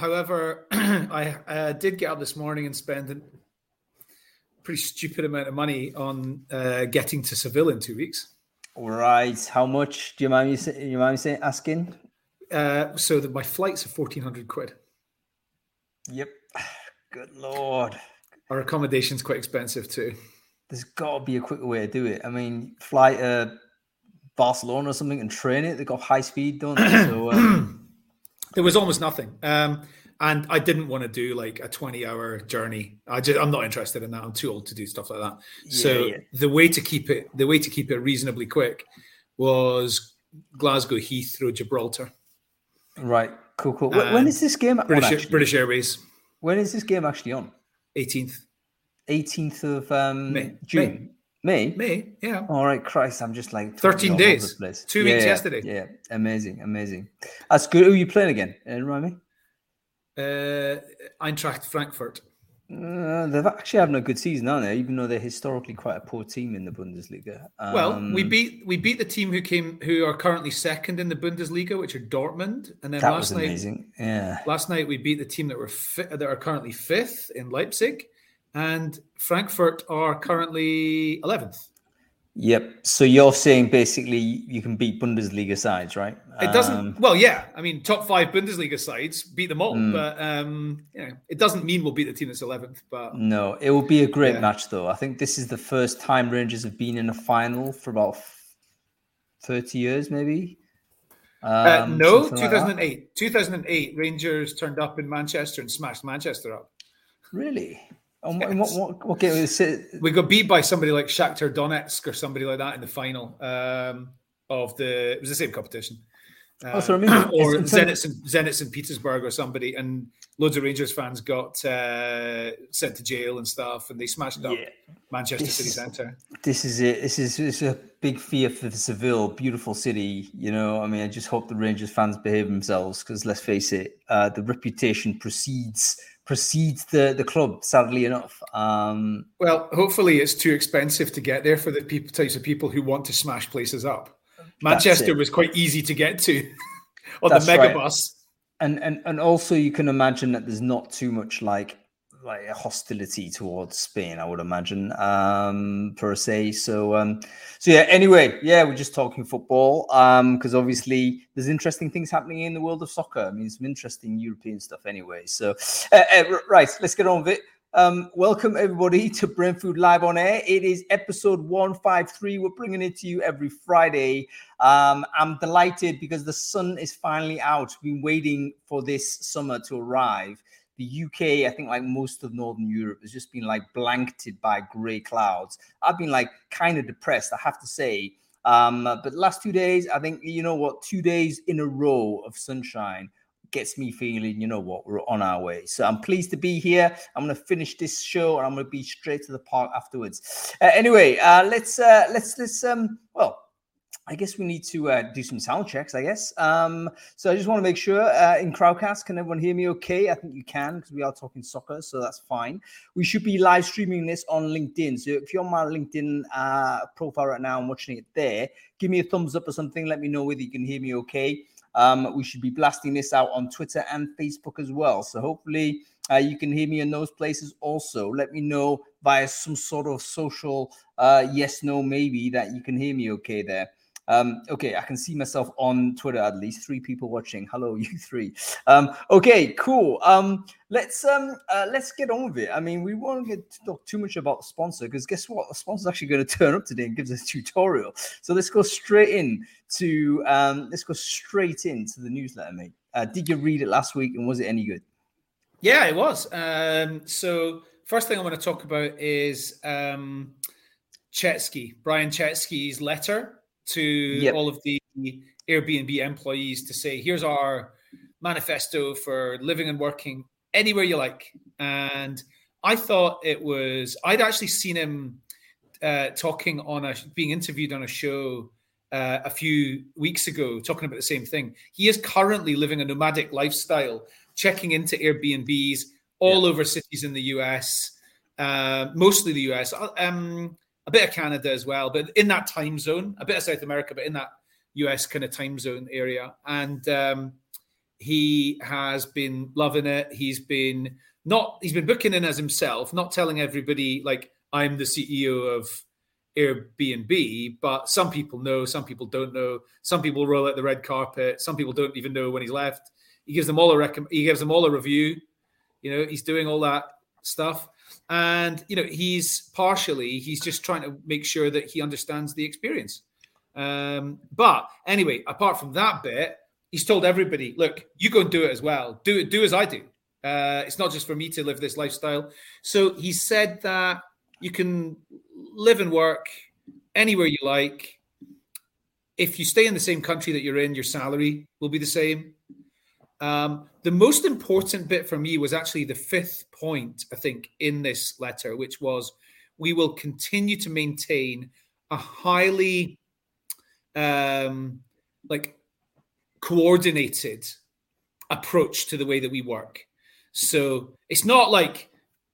However, I did get up this morning and spend a pretty stupid amount of money on getting to Seville in 2 weeks. All right. How much? Do you mind me asking? So that my flights are 1,400 quid. Yep. Good Lord. Our accommodation's quite expensive too. There's got to be a quicker way to do it. I mean, fly to Barcelona or something and train it. They've got high speed, don't they? So there was almost nothing. And I didn't want to do like a 20-hour journey. I'm not interested in that. I'm too old to do stuff like that. The way to keep it reasonably quick was Glasgow, Heathrow, Gibraltar. Right. Cool. When is this game? British Airways. When is this game actually on? 18th. 18th of June. May. Yeah. All right, Christ. I'm just like 13 days. 2 weeks yesterday. Yeah. Amazing. That's good. Who are you playing again? Remind me. Eintracht Frankfurt. They've actually having a good season, aren't they? Even though they're historically quite a poor team in the Bundesliga. Well, we beat the team who are currently second in the Bundesliga, which are Dortmund, and then that was amazing. Yeah. Last night we beat the team that are currently fifth in Leipzig, and Frankfurt are currently 11th. Yep. So you're saying basically you can beat Bundesliga sides, right? It doesn't. Well, yeah. I mean, top 5 Bundesliga sides beat them all, but it doesn't mean we'll beat the team that's 11th. But no, it will be a great match, though. I think this is the first time Rangers have been in a final for about 30 years, maybe. No, 2008. Like 2008, Rangers turned up in Manchester and smashed Manchester up. Really? What game is it? We got beat by somebody like Shakhtar Donetsk or somebody like that in the final it was the same competition. Or Zenit St. Petersburg or somebody, and loads of Rangers fans got sent to jail and stuff, and they smashed up Manchester City Centre. This is it. This is a big fear for Seville, beautiful city. You know, I mean, I just hope the Rangers fans behave themselves because let's face it, the reputation precedes the club, sadly enough. Well, hopefully it's too expensive to get there for the types of people who want to smash places up. Manchester was quite easy to get to on the megabus. Right. And also you can imagine that there's not too much like a hostility towards Spain, I would imagine, per se. So anyway, we're just talking football because obviously there's interesting things happening in the world of soccer. I mean, some interesting European stuff anyway. So, right, let's get on with it. Welcome everybody to Brain Food Live on Air. It is episode 153. We're bringing it to you every Friday. I'm delighted because the sun is finally out. We've been waiting for this summer to arrive. The UK, I think like most of Northern Europe, has just been like blanketed by grey clouds. I've been like kind of depressed, I have to say. But the last 2 days, I think, 2 days in a row of sunshine gets me feeling, we're on our way. So I'm pleased to be here. I'm going to finish this show and I'm going to be straight to the park afterwards. Anyway, let's I guess we need to do some sound checks, I guess. So I just want to make sure in Crowdcast, can everyone hear me okay? I think you can because we are talking soccer, so that's fine. We should be live streaming this on LinkedIn. So if you're on my LinkedIn profile right now and watching it there, give me a thumbs up or something. Let me know whether you can hear me okay. We should be blasting this out on Twitter and Facebook as well. So hopefully you can hear me in those places also. Let me know via some sort of social yes, no, maybe that you can hear me okay there. Okay, I can see myself on Twitter, at least 3 people watching. Hello, you 3. Okay, cool. Let's get on with it. I mean, we won't get to talk too much about the sponsor because guess what? The sponsor's actually going to turn up today and gives us a tutorial. So let's go straight into the newsletter, mate. Did you read it last week and was it any good? Yeah, it was. So first thing I want to talk about is Brian Chetsky's letter to all of the Airbnb employees to say, here's our manifesto for living and working anywhere you like. And I thought I'd actually seen him being interviewed on a show a few weeks ago, talking about the same thing. He is currently living a nomadic lifestyle, checking into Airbnbs all over cities in the US, mostly the US, a bit of Canada as well, but in that time zone, a bit of South America, but in that US kind of time zone area. And he has been loving it. He's been booking in as himself, not telling everybody like I'm the CEO of Airbnb, but some people know, some people don't know. Some people roll out the red carpet. Some people don't even know when he's left. He gives them all a review. He's doing all that stuff. And, he's just trying to make sure that he understands the experience. But anyway, apart from that bit, he's told everybody, look, you go and do it as well. Do as I do. It's not just for me to live this lifestyle. So he said that you can live and work anywhere you like. If you stay in the same country that you're in, your salary will be the same. The most important bit for me was actually the fifth point, I think, in this letter, which was we will continue to maintain a highly coordinated approach to the way that we work. So it's not like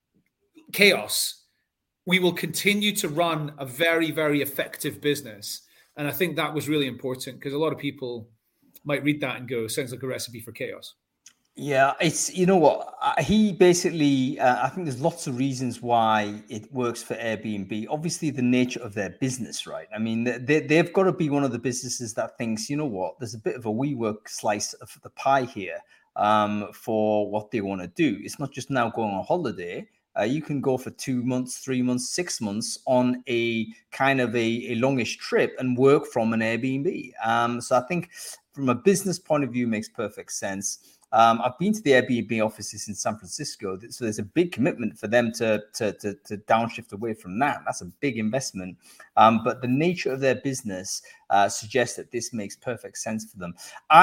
chaos. We will continue to run a very, very effective business. And I think that was really important because a lot of people might read that and go, sounds like a recipe for chaos. Yeah, it's, he basically, I think there's lots of reasons why it works for Airbnb. Obviously, the nature of their business, right? I mean, they've got to be one of the businesses that thinks, there's a bit of a WeWork slice of the pie here for what they want to do. It's not just now going on holiday. You can go for 2 months, 3 months, 6 months on a kind of a longish trip and work from an Airbnb. So I think from a business point of view, it makes perfect sense. I've been to the Airbnb offices in San Francisco, so there's a big commitment for them to downshift away from that. That's a big investment. But the nature of their business suggests that this makes perfect sense for them.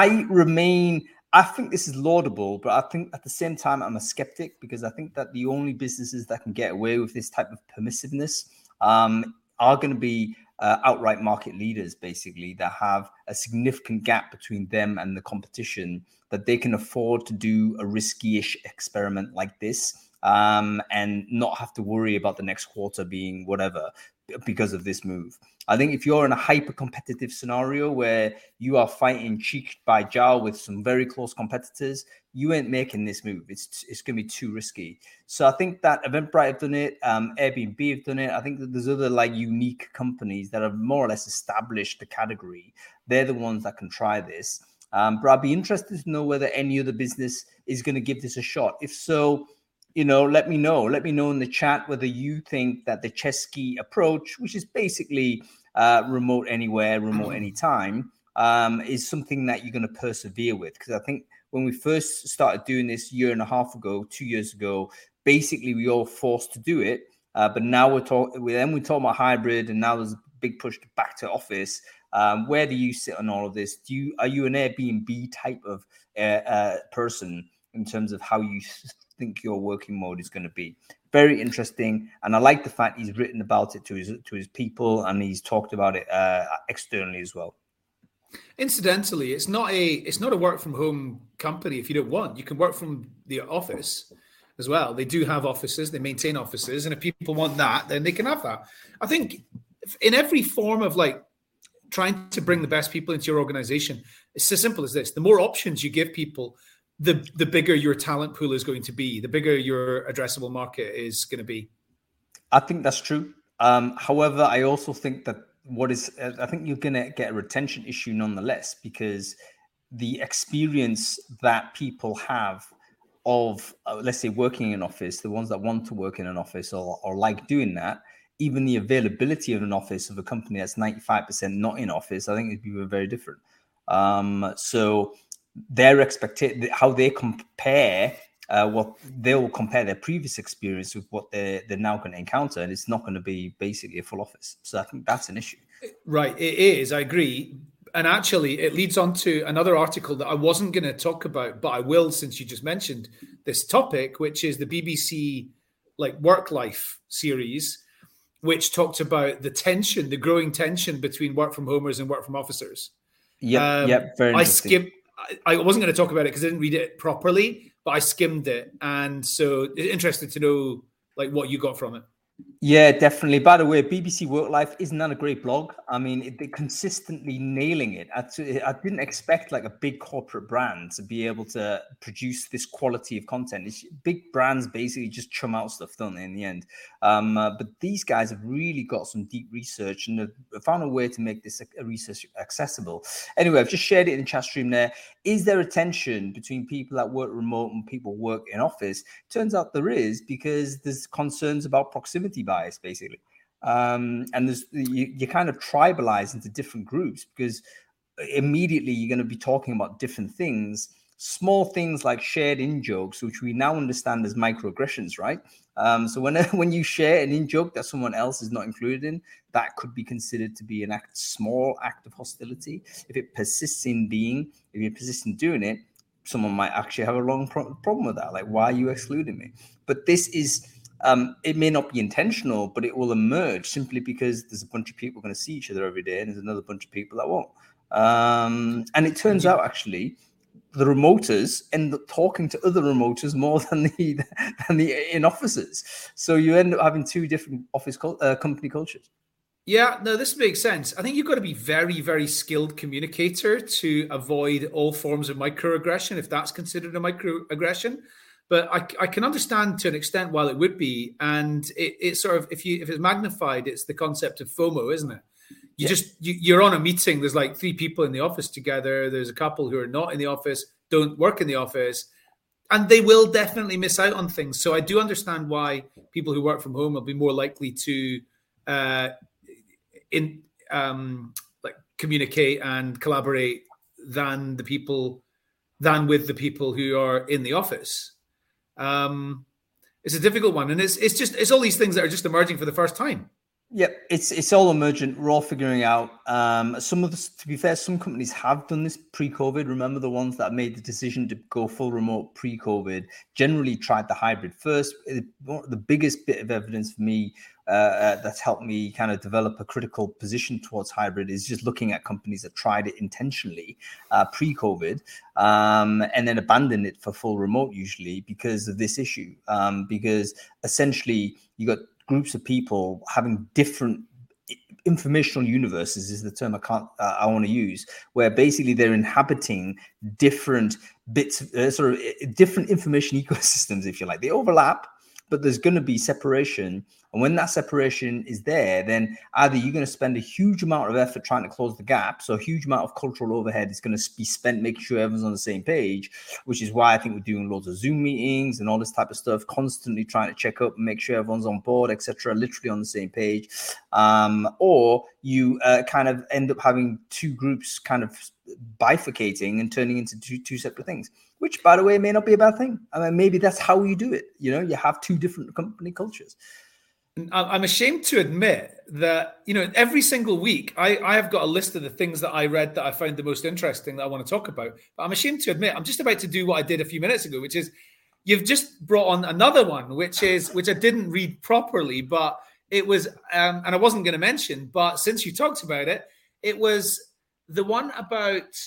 I think this is laudable, but I think at the same time, I'm a skeptic because I think that the only businesses that can get away with this type of permissiveness are going to be outright market leaders, basically, that have a significant gap between them and the competition, that they can afford to do a risky-ish experiment like this and not have to worry about the next quarter being whatever because of this move. I think if you're in a hyper-competitive scenario where you are fighting cheek by jowl with some very close competitors, you ain't making this move. It's going to be too risky. So I think that Eventbrite have done it, Airbnb have done it. I think that there's other unique companies that have more or less established the category. They're the ones that can try this. But I'd be interested to know whether any other business is going to give this a shot. If so, let me know. Let me know in the chat whether you think that the Chesky approach, which is basically remote anywhere, remote anytime, is something that you're going to persevere with. Because I think when we first started doing this 1.5 years ago, 2 years ago, basically we all forced to do it. But now we're talking about hybrid, and now there's a big push back to office. Where do you sit on all of this? Are you an Airbnb type of person in terms of how you think your working mode is going to be? Very interesting, and I like the fact he's written about it to his people, and he's talked about it externally as well. Incidentally, it's not a work from home company. If you don't want, you can work from the office as well. They do have offices, they maintain offices, and if people want that, then they can have that. I think in every form of trying to bring the best people into your organization, it's as simple as this. The more options you give people, the bigger your talent pool is going to be, the bigger your addressable market is going to be. I think that's true. However, I also think that I think you're going to get a retention issue nonetheless, because the experience that people have of, let's say, working in an office, the ones that want to work in an office or like doing that, even the availability of an office of a company that's 95% not in office, I think it'd be very different. So their expectation, how they compare, they will compare their previous experience with what they're now going to encounter, and it's not going to be basically a full office. So I think that's an issue. Right, it is. I agree. And actually, it leads on to another article that I wasn't going to talk about, but I will since you just mentioned this topic, which is the BBC work life series, which talked about the growing tension between work from homers and work from officers. Yeah, very interesting. I wasn't going to talk about it because I didn't read it properly, but I skimmed it, and so interested to know what you got from it. Yeah, definitely. By the way, BBC Work Life isn't that a great blog? I mean, they're consistently nailing it. I didn't expect like a big corporate brand to be able to produce this quality of content. Big brands basically just chum out stuff, don't they, in the end? But these guys have really got some deep research and have found a way to make this research accessible. Anyway, I've just shared it in the chat stream there. Is there a tension between people that work remote and people work in office? Turns out there is, because there's concerns about proximity bias, basically. And you kind of tribalize into different groups because immediately you're going to be talking about different things, small things like shared in-jokes, which we now understand as microaggressions, right? So when you share an in-joke that someone else is not included in, that could be considered to be small act of hostility. If it persists in being, if you persist in doing it, someone might actually have a long problem with that. Like, why are you excluding me? But this is, it may not be intentional, but it will emerge simply because there's a bunch of people going to see each other every day, and there's another bunch of people that won't. And it turns out actually, the remoters end up talking to other remoters more than the in offices. So you end up having two different office company cultures. Yeah, no, this makes sense. I think you've got to be very, very skilled communicator to avoid all forms of microaggression, if that's considered a microaggression. But I can understand to an extent why it would be. And it's sort of, if it's magnified, it's the concept of FOMO, isn't it? You're on a meeting. There's like 3 people in the office together. There's a couple who are not in the office, don't work in the office, and they will definitely miss out on things. So I do understand why people who work from home will be more likely to communicate and collaborate than with the people who are in the office. It's a difficult one, and it's all these things that are just emerging for the first time. Yeah, it's all emergent. We're all figuring out. To be fair, some companies have done this pre-COVID. Remember, the ones that made the decision to go full remote pre-COVID generally tried the hybrid first. The biggest bit of evidence for me that's helped me kind of develop a critical position towards hybrid is just looking at companies that tried it intentionally pre-COVID and then abandoned it for full remote, usually because of this issue. Because essentially you got groups of people having different informational universes is the term I want to use, where basically they're inhabiting different bits, sort of different information ecosystems, if you like. They overlap, but there's going to be separation. And when that separation is there, then either you're going to spend a huge amount of effort trying to close the gap. So a huge amount of cultural overhead is going to be spent making sure everyone's on the same page, which is why I think we're doing loads of Zoom meetings and all this type of stuff, constantly trying to check up and make sure everyone's on board, etc., literally on the same page. Or you kind of end up having two groups kind of bifurcating and turning into two separate things, which, by the way, may not be a bad thing. I mean, maybe that's how you do it. You know, you have two different company cultures. I'm ashamed to admit that, every single week I have got a list of the things that I read that I found the most interesting that I want to talk about. But I'm ashamed to admit I'm just about to do what I did a few minutes ago, which is you've just brought on another one, which I didn't read properly, but it was, and I wasn't going to mention, but since you talked about it, it was the one about,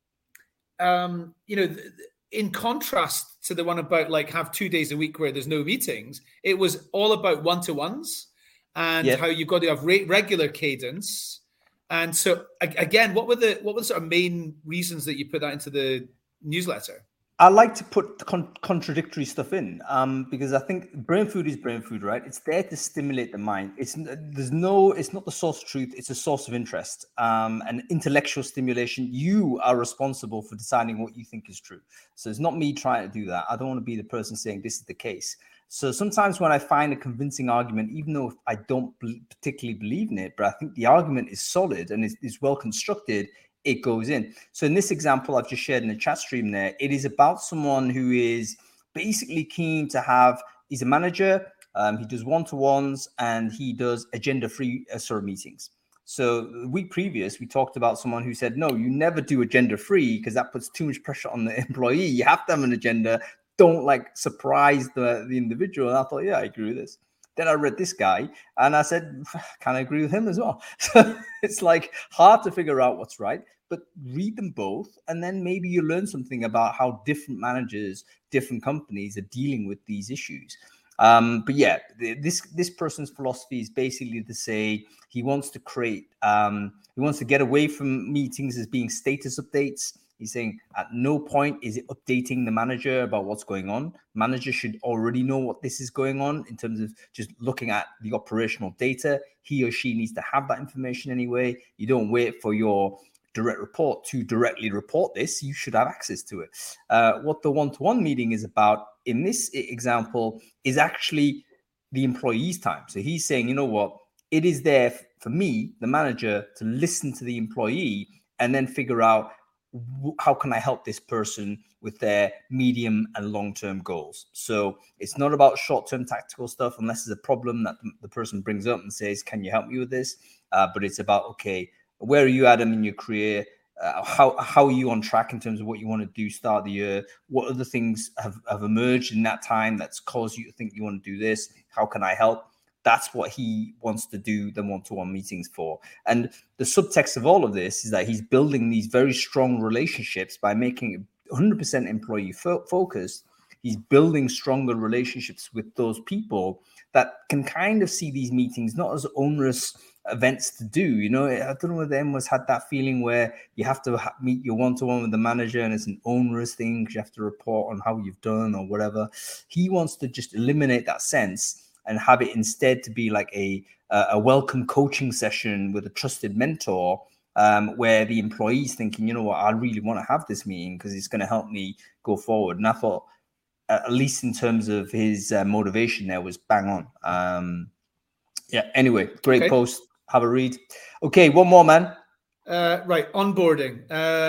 in contrast to the one about like have 2 days a week where there's no meetings, it was all about one-to-ones and how you've got to have regular cadence. And so again, what were the sort of main reasons that you put that into the newsletter? I like to put contradictory stuff in because I think brain food is brain food, right? It's there to stimulate the mind. It's not the source of truth. It's a source of interest and intellectual stimulation. You are responsible for deciding what you think is true. So it's not me trying to do that. I don't want to be the person saying this is the case. So sometimes when I find a convincing argument, even though I don't particularly believe in it, but I think the argument is solid and is well constructed, it goes in. So in this example I've just shared in the chat stream there, it is about someone who is basically keen to have, he's a manager, he does one-to-ones and he does agenda-free meetings. So the week previous, we talked about someone who said, no, you never do agenda-free because that puts too much pressure on the employee. You have to have an agenda. Don't surprise the individual. And I thought, yeah, I agree with this. Then I read this guy and I said, can I agree with him as well? So it's hard to figure out what's right, but read them both. And then maybe you learn something about how different managers, different companies are dealing with these issues. But yeah, this person's philosophy is basically to say he wants to create, he wants to get away from meetings as being status updates. He's saying at no point is it updating the manager about what's going on. Manager should already know what this is going on in terms of just looking at the operational data. He or she needs to have that information anyway. You don't wait for your direct report to directly report this. You should have access to it. What the one-to-one meeting is about in this example is actually the employee's time. So he's saying, you know what, it is there for me, the manager, to listen to the employee and then figure out how can I help this person with their medium and long-term goals. So it's not about short-term tactical stuff unless there's a problem that the person brings up and says, can you help me with this? But it's about, okay, where are you, Adam, in your career? How are you on track in terms of what you want to do start the year? What other things have emerged in that time that's caused you to think you want to do this? How can I help? That's what he wants to do the one-to-one meetings for. And the subtext of all of this is that he's building these very strong relationships by making it 100% employee focused. He's building stronger relationships with those people that can kind of see these meetings not as onerous events to do. You know, I don't know whether anyone's had that feeling where you have to meet your one-to-one with the manager and it's an onerous thing because you have to report on how you've done or whatever. He wants to just eliminate that sense and have it instead to be like a welcome coaching session with a trusted mentor, where the employee's thinking, you know what, I really want to have this meeting because it's going to help me go forward. And I thought, at least in terms of his motivation there, was bang on. Anyway, great post. Have a read. Okay, one more, man. Right, onboarding.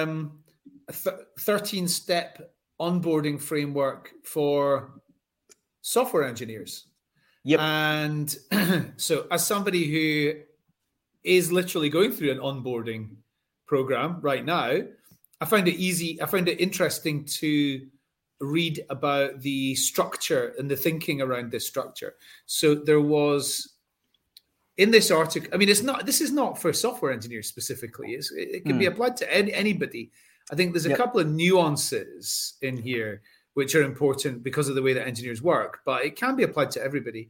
13-step onboarding framework for software engineers. Yep. And so as somebody who is literally going through an onboarding program right now, I find it interesting to read about the structure and the thinking around this structure. So there was in this article, I mean, this is not for software engineers specifically. It can be applied to anybody. I think there's a couple of nuances in here which are important because of the way that engineers work, but it can be applied to everybody.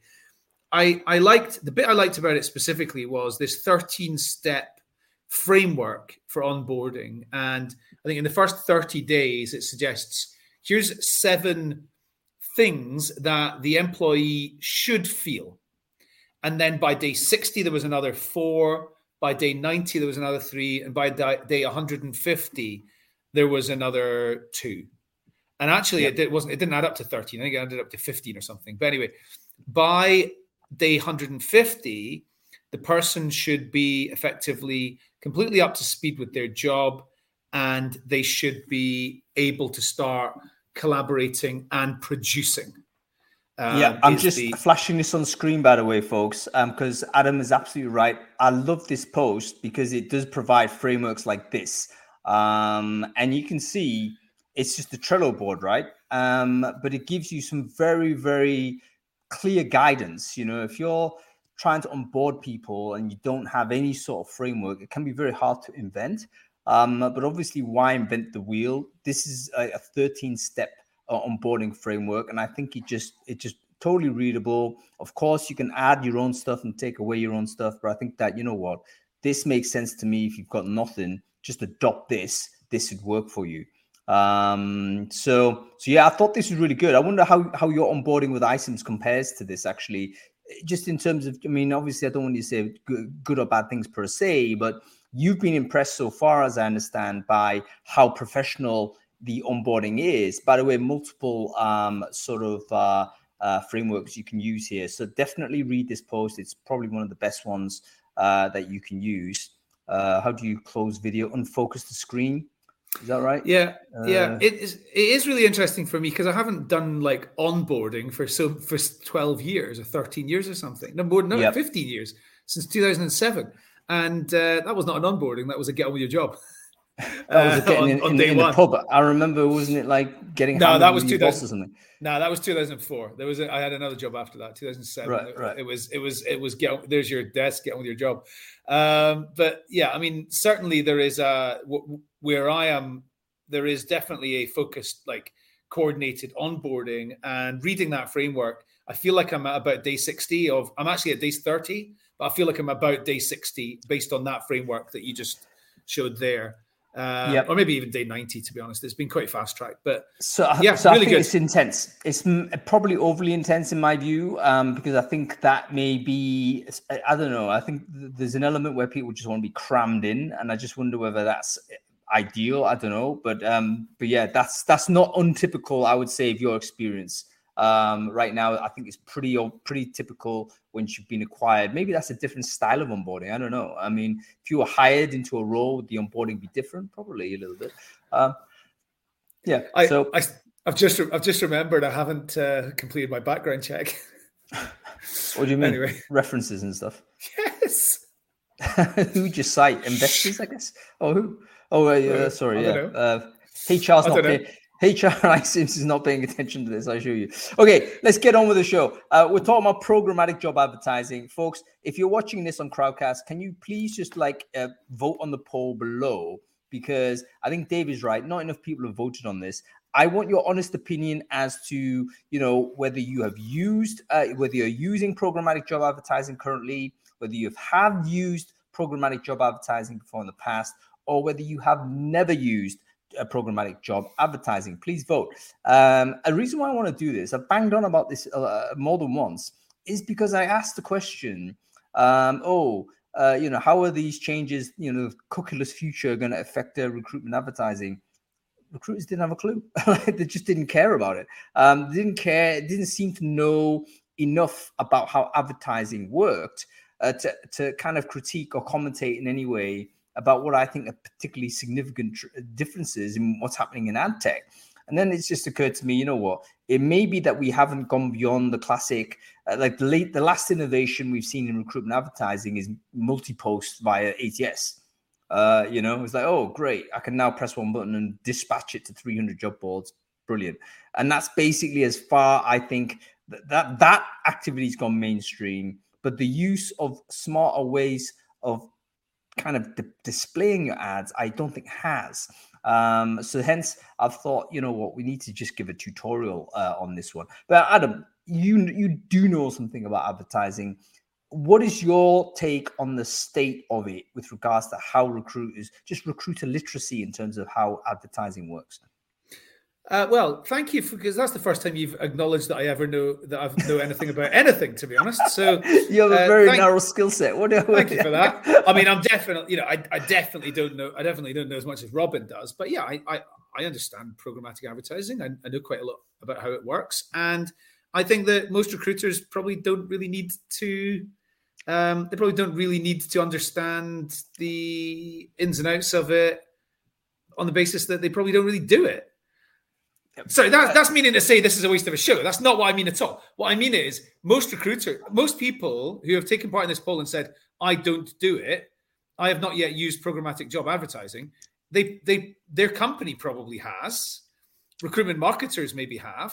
The bit I liked about it specifically was this 13-step framework for onboarding. And I think in the first 30 days, it suggests here's 7 things that the employee should feel. And then by day 60, there was another 4. By day 90, there was another 3. And by day 150, there was another 2. And actually, it didn't add up to 13. I think it ended up to 15 or something. But anyway, by day 150, the person should be effectively completely up to speed with their job, and they should be able to start collaborating and producing. I'm just flashing this on screen, by the way, folks, because Adam is absolutely right. I love this post because it does provide frameworks like this. And you can see it's just a Trello board, right? But it gives you some very, very clear guidance. You know, if you're trying to onboard people and you don't have any sort of framework, it can be very hard to invent. But obviously, why invent the wheel? This is a 13-step onboarding framework, and I think it just totally readable. Of course, you can add your own stuff and take away your own stuff, but I think that, you know what, this makes sense to me. If you've got nothing, just adopt this. This would work for you. So yeah, I thought this was really good. I wonder how your onboarding with iCIMS compares to this, actually, just in terms of, I mean, obviously I don't want you to say good or bad things per se, but you've been impressed so far, as I understand, by how professional the onboarding is. By the way, multiple frameworks you can use here. So definitely read this post. It's probably one of the best ones that you can use. How do you close video? Unfocus the screen. Is that right? Yeah. It is really interesting for me because I haven't done like onboarding for 12 years or 13 years or something. No, more than 15 years, since 2007. And that was not an onboarding. That was a get on with your job. That was in the pub. I remember, wasn't it like getting that was 2000 or something? No, that was 2004. I had another job after that, 2007. Right. It was there's your desk, get on with your job. But yeah, I mean, certainly there is where I am, there is definitely a focused, like coordinated onboarding, and reading that framework, I feel like I'm at about day 60 I'm actually at day 30, but I feel like I'm about day 60 based on that framework that you just showed there. Or maybe even day 90, to be honest. It's been quite fast tracked, but really I think good. It's intense. It's probably overly intense in my view, because I think that may be, I don't know. I think there's an element where people just want to be crammed in, and I just wonder whether that's ideal. I don't know, but yeah, that's not untypical, I would say, of your experience. Right now, I think it's pretty typical when you've been acquired. Maybe that's a different style of onboarding. I don't know. I mean, if you were hired into a role, would the onboarding be different? Probably a little bit. Yeah. I've just remembered I haven't completed my background check. What do you mean? Anyway. References and stuff. Yes. Who'd you cite? Investors, I guess. Oh, who? Oh, sorry. Yeah. HR's not paying. HR Sims is not paying attention to this, I assure you. Okay, let's get on with the show. We're talking about programmatic job advertising. Folks, if you're watching this on Crowdcast, can you please just vote on the poll below? Because I think Dave is right. Not enough people have voted on this. I want your honest opinion as to, whether you have used, whether you're using programmatic job advertising currently, whether you have used programmatic job advertising before in the past, or whether you have never used a programmatic job advertising. Please vote. A reason why I want to do this, I've banged on about this more than once, is because I asked the question, how are these changes, cookieless future going to affect their recruitment advertising? Recruiters didn't have a clue. They just didn't care about it. They didn't care. Didn't seem to know enough about how advertising worked to kind of critique or commentate in any way about what I think are particularly significant differences in what's happening in ad tech. And then it's just occurred to me, you know what? It may be that we haven't gone beyond the classic, the last innovation we've seen in recruitment advertising is multi-post via ATS. It's like, oh, great. I can now press one button and dispatch it to 300 job boards. Brilliant. And that's basically as far, I think, that activity's gone mainstream. But the use of smarter ways of kind of displaying your ads, I don't think has. So hence, I've thought, you know what, we need to just give a tutorial on this one. But Adam, you do know something about advertising. What is your take on the state of it with regards to how recruiter literacy in terms of how advertising works? Well, thank you, because that's the first time you've acknowledged that I know anything about anything, to be honest. So you have a very narrow skill set. Thank you for that. I mean, I'm definitely, I definitely don't know. I definitely don't know as much as Robin does. But yeah, I understand programmatic advertising. I know quite a lot about how it works, and I think that most recruiters probably don't really need to. They probably don't really need to understand the ins and outs of it on the basis that they probably don't really do it. Sorry, that's meaning to say this is a waste of a show. That's not what I mean at all. What I mean is most people who have taken part in this poll and said, I don't do it, I have not yet used programmatic job advertising. Their company probably has. Recruitment marketers maybe have.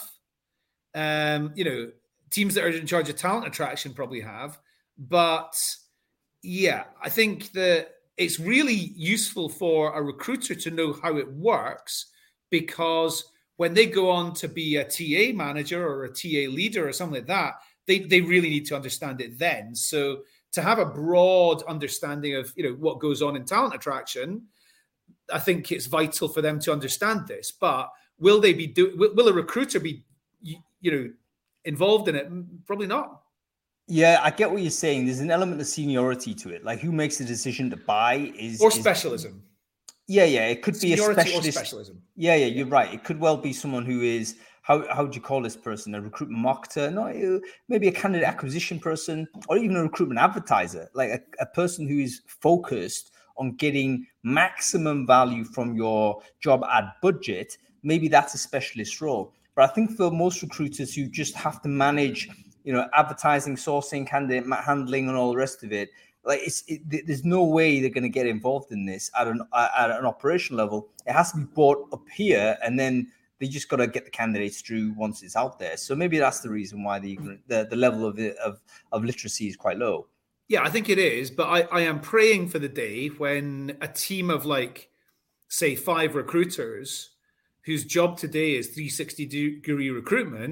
Teams that are in charge of talent attraction probably have. But yeah, I think that it's really useful for a recruiter to know how it works, because when they go on to be a TA manager or a TA leader or something like that, they really need to understand it then. So to have a broad understanding of what goes on in talent attraction, I think it's vital for them to understand this. But will a recruiter be involved in it? Probably not. Yeah, I get what you're saying. There's an element of seniority to it. Like, who makes the decision to buy or specialism. Yeah, it could be a specialist. Or specialism. Yeah, you're right. It could well be someone who is, how do you call this person? A recruitment marketer? No, maybe a candidate acquisition person, or even a recruitment advertiser, like a person who is focused on getting maximum value from your job ad budget. Maybe that's a specialist role. But I think for most recruiters who just have to manage, advertising, sourcing, candidate handling, and all the rest of it, there's no way they're going to get involved in this at an operational level. It has to be brought up here, and then they just got to get the candidates through once it's out there. So maybe that's the reason why the level of literacy is quite low. Yeah, I think it is. But I am praying for the day when a team of say 5 recruiters whose job today is 360-degree recruitment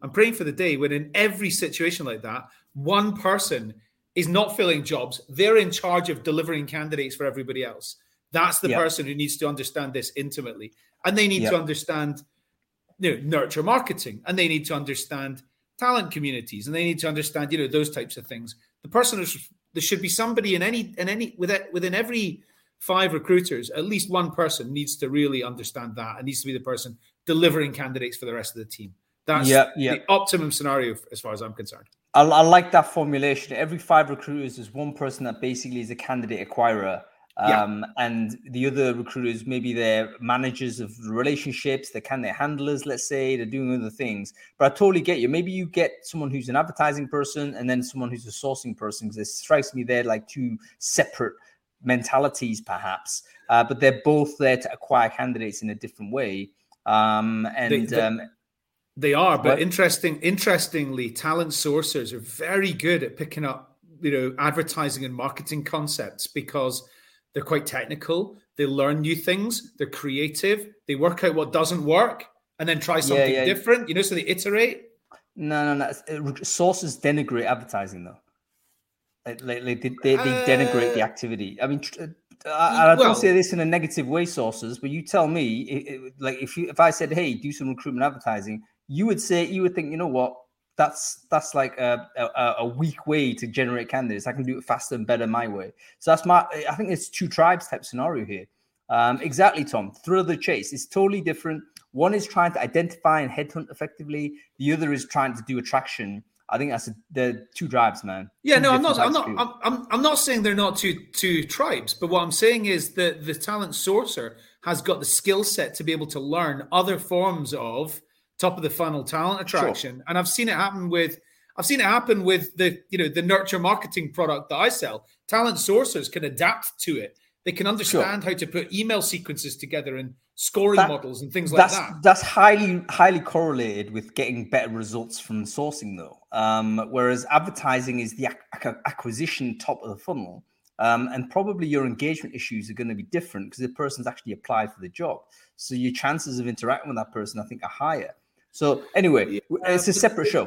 I'm praying for the day when in every situation like that, one person is not filling jobs. They're in charge of delivering candidates for everybody else. That's the person who needs to understand this intimately. And they need to understand nurture marketing, and they need to understand talent communities, and they need to understand, those types of things. The person there should be somebody within every 5 recruiters, at least one person needs to really understand that, and needs to be the person delivering candidates for the rest of the team. That's the optimum scenario as far as I'm concerned. I like that formulation. Every 5 recruiters, there's one person that basically is a candidate acquirer. And the other recruiters, maybe they're managers of relationships, they're candidate handlers, let's say, they're doing other things. But I totally get you. Maybe you get someone who's an advertising person and then someone who's a sourcing person, because it strikes me they're like 2 separate mentalities, perhaps. But they're both there to acquire candidates in a different way. They are, but interestingly, talent sourcers are very good at picking up, advertising and marketing concepts, because they're quite technical. They learn new things. They're creative. They work out what doesn't work and then try something different, so they iterate. No. Sources denigrate advertising, though. They denigrate the activity. I mean, I don't say this in a negative way, sources, but you tell me, if I said, hey, do some recruitment advertising, you would think, you know what? That's like a weak way to generate candidates. I can do it faster and better my way. So I think it's 2 tribes type scenario here. Exactly, Tom. Thrill of the chase. It's totally different. One is trying to identify and headhunt effectively. The other is trying to do attraction. I think that's the 2 tribes, man. Yeah, no, I'm not saying they're not two tribes, but what I'm saying is that the talent sourcer has got the skill set to be able to learn other forms of top of the funnel talent attraction. Sure. And I've seen it happen with the nurture marketing product that I sell. Talent sourcers can adapt to it. They can understand how to put email sequences together and scoring models and things like that. That's highly correlated with getting better results from sourcing, though. Whereas advertising is the acquisition top of the funnel. And probably your engagement issues are going to be different because the person's actually applied for the job. So your chances of interacting with that person, I think, are higher. So anyway, it's a separate show.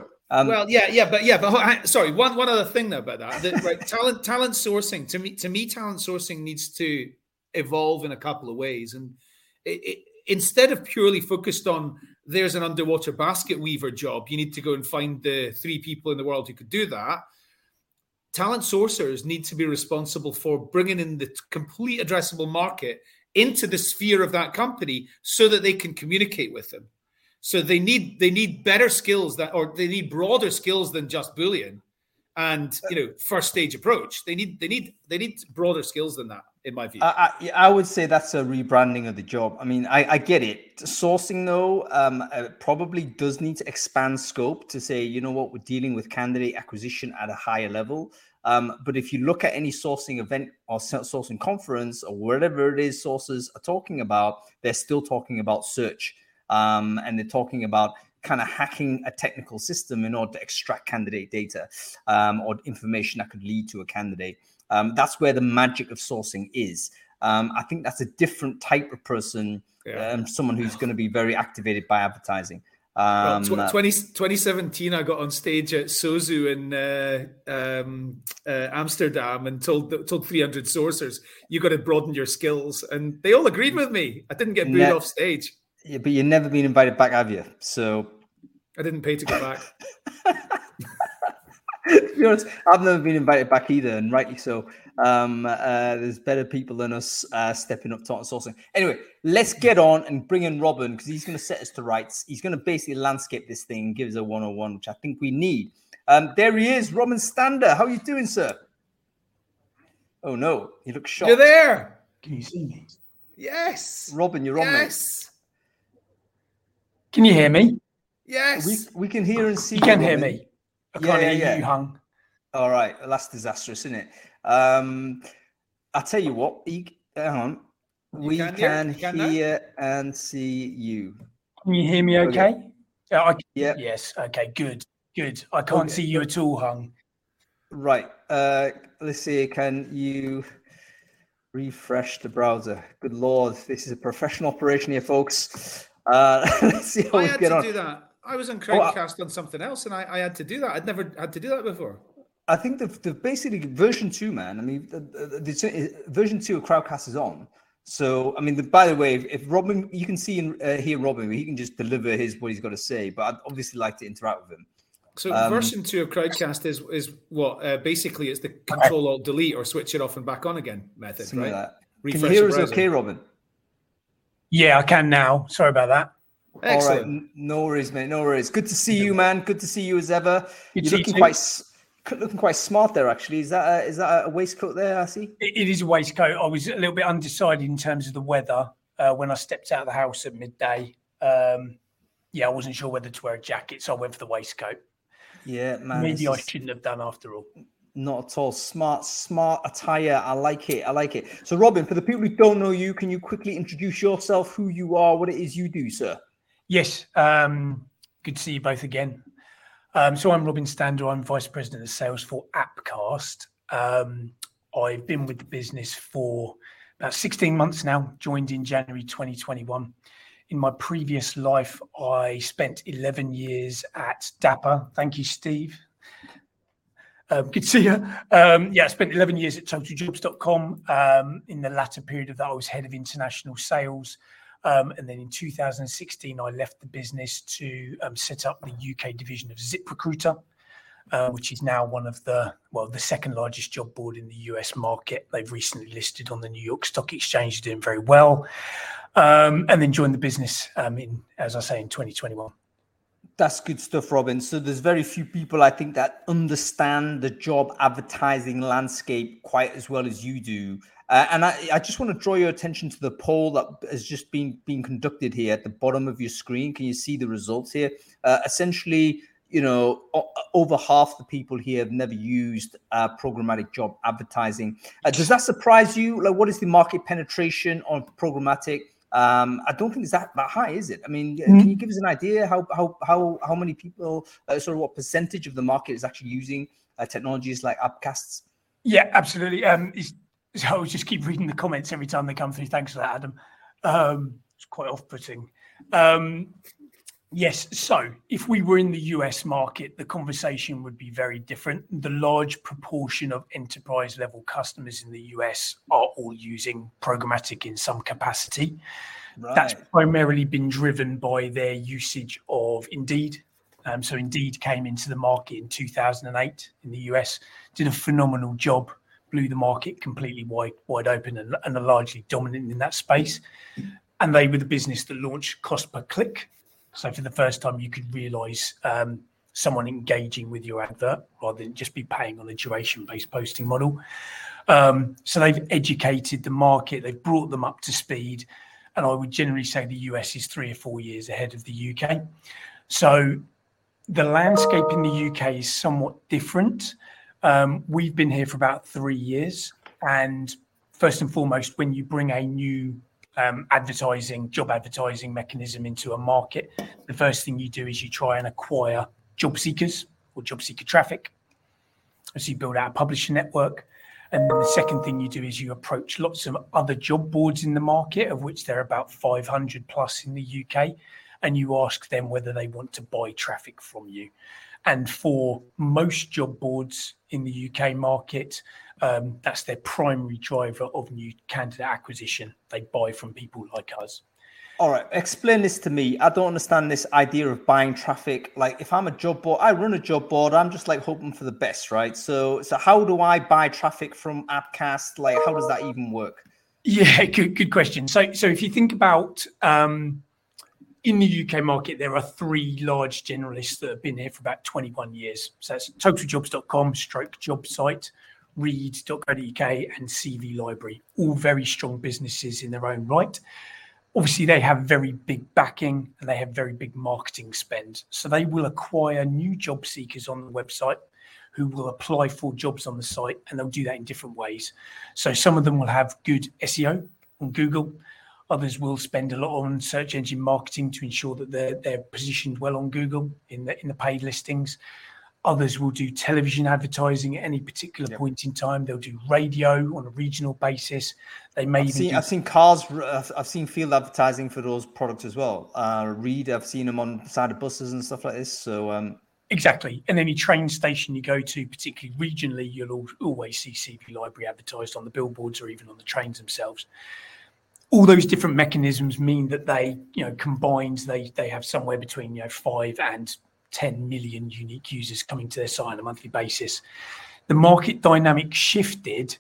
But sorry, one other thing though about that, right? talent sourcing to me, talent sourcing needs to evolve in a couple of ways, and instead of purely focused on there's an underwater basket weaver job, you need to go and find the 3 people in the world who could do that. Talent sourcers need to be responsible for bringing in the complete addressable market into the sphere of that company so that they can communicate with them. So they need better skills they need broader skills than just Boolean and first stage approach. They need broader skills than that, in my view. I would say that's a rebranding of the job. I mean, I get it. Sourcing though probably does need to expand scope to say, you know what, we're dealing with candidate acquisition at a higher level. But if you look at any sourcing event or sourcing conference or whatever it is sources are talking about, they're still talking about search. And they're talking about kind of hacking a technical system in order to extract candidate data or information that could lead to a candidate. That's where the magic of sourcing is. I think that's a different type of person, someone who's going to be very activated by advertising. 2017, I got on stage at Sozu in Amsterdam and told 300 sourcers, you got to broaden your skills. And they all agreed with me. I didn't get booed off stage. Yeah, but you've never been invited back, have you? So I didn't pay to go back. To be honest, I've never been invited back either, and rightly so. There's better people than us stepping up talent sourcing. Anyway, let's get on and bring in Robin because he's going to set us to rights. He's going to basically landscape this thing and give us a 101, which I think we need. There he is, Robin Stander. How are you doing, sir? Oh, no. You look shocked. You're there. Can you see me? Yes. Robin, you're on, mate. Yes. Can you hear me? Yes. We can hear and see you. You can hear me. I can't hear you, Hung. All right. That's disastrous, isn't it? I'll tell you what. Hang on. We can hear and see you. Can you hear me okay? Yeah. Yes. Okay, good. I can't see you at all, Hung. Right. Let's see. Can you refresh the browser? Good Lord. This is a professional operation here, folks. Let's see how we get on. I was on Crowdcast on something else, and I had to do that. I'd never had to do that before. I think the basically version 2, man. I mean, the version 2 of Crowdcast is on. So, I mean, by the way, if Robin, you can see and hear Robin, he can just deliver what he's got to say. But I'd obviously like to interact with him. So, version 2 of Crowdcast is what? Basically, it's the Control-Alt-Delete or switch it off and back on again method, something right? Like that. Can you hear us okay, Robin? Yeah, I can now. Sorry about that. Excellent. All right. No worries, mate. No worries. Good to see you, man. Good to see you as ever. You're looking quite smart there, actually. Is that a waistcoat there, I see? It is a waistcoat. I was a little bit undecided in terms of the weather when I stepped out of the house at midday. I wasn't sure whether to wear a jacket, so I went for the waistcoat. Yeah, man. Maybe I shouldn't have done after all. Not at all. Smart attire. I like it. So, Robin, for the people who don't know you, can you quickly introduce yourself, who you are, what it is you do, sir? Yes. Good to see you both again. So I'm Robin Stander. I'm Vice President of Sales for Appcast. I've been with the business for about 16 months now, joined in January 2021. In my previous life, I spent 11 years at Dapper. Thank you, Steve. Good to see you. I spent 11 years at TotalJobs.com. In the latter period of that, I was head of international sales. And then in 2016, I left the business to set up the UK division of ZipRecruiter, which is now one of the second largest job board in the US market. They've recently listed on the New York Stock Exchange, doing very well. And then joined the business in 2021. That's good stuff, Robin. So there's very few people, I think, that understand the job advertising landscape quite as well as you do. And I just want to draw your attention to the poll that has just been conducted here at the bottom of your screen. Can you see the results here? Essentially, over half the people here have never used programmatic job advertising. Does that surprise you? Like, what is the market penetration on programmatic? I don't think it's that high, is it? I mean, can you give us an idea how many people, what percentage of the market is actually using technologies like Appcasts? Yeah, absolutely. So I just keep reading the comments every time they come through. Thanks for that, Adam. It's quite off-putting. Yes. So if we were in the US market, the conversation would be very different. The large proportion of enterprise level customers in the US are all using programmatic in some capacity. Right. That's primarily been driven by their usage of Indeed. So Indeed came into the market in 2008 in the US, did a phenomenal job, blew the market completely wide open and are largely dominant in that space. And they were the business that launched cost per click. So for the first time, you could realize someone engaging with your advert rather than just be paying on a duration-based posting model. So they've educated the market. They've brought them up to speed. And I would generally say the US is 3 or 4 years ahead of the UK. So the landscape in the UK is somewhat different. We've been here for about 3 years. And first and foremost, when you bring a new job advertising mechanism into a market, the first thing you do is you try and acquire job seekers or job seeker traffic. So you build out a publisher network. And then the second thing you do is you approach lots of other job boards in the market, of which there are about 500 plus in the UK. And you ask them whether they want to buy traffic from you. And for most job boards in the UK market, that's their primary driver of new candidate acquisition. They buy from people like us. All right, explain this to me. I don't understand this idea of buying traffic. Like, if I'm a job board, I run a job board, I'm just like hoping for the best, right? So how do I buy traffic from Appcast? Like, how does that even work? Yeah, good question. So if you think about in the UK market, there are 3 large generalists that have been here for about 21 years. So that's totaljobs.com, job site, read.co.uk and CV Library, all very strong businesses in their own right. Obviously, they have very big backing and they have very big marketing spend. So they will acquire new job seekers on the website who will apply for jobs on the site, and they'll do that in different ways. So some of them will have good SEO on Google. Others will spend a lot on search engine marketing to ensure that they're positioned well on Google in the paid listings. Others will do television advertising at any particular point in time. They'll do radio on a regional basis. They may I've seen cars. I've seen field advertising for those products as well. Reed, I've seen them on the side of buses and stuff like this. So exactly. And any train station you go to, particularly regionally, you'll always see CP Library advertised on the billboards or even on the trains themselves. All those different mechanisms mean that they, combined, they have somewhere between 5 and 10 million unique users coming to their site on a monthly basis. The market dynamic shifted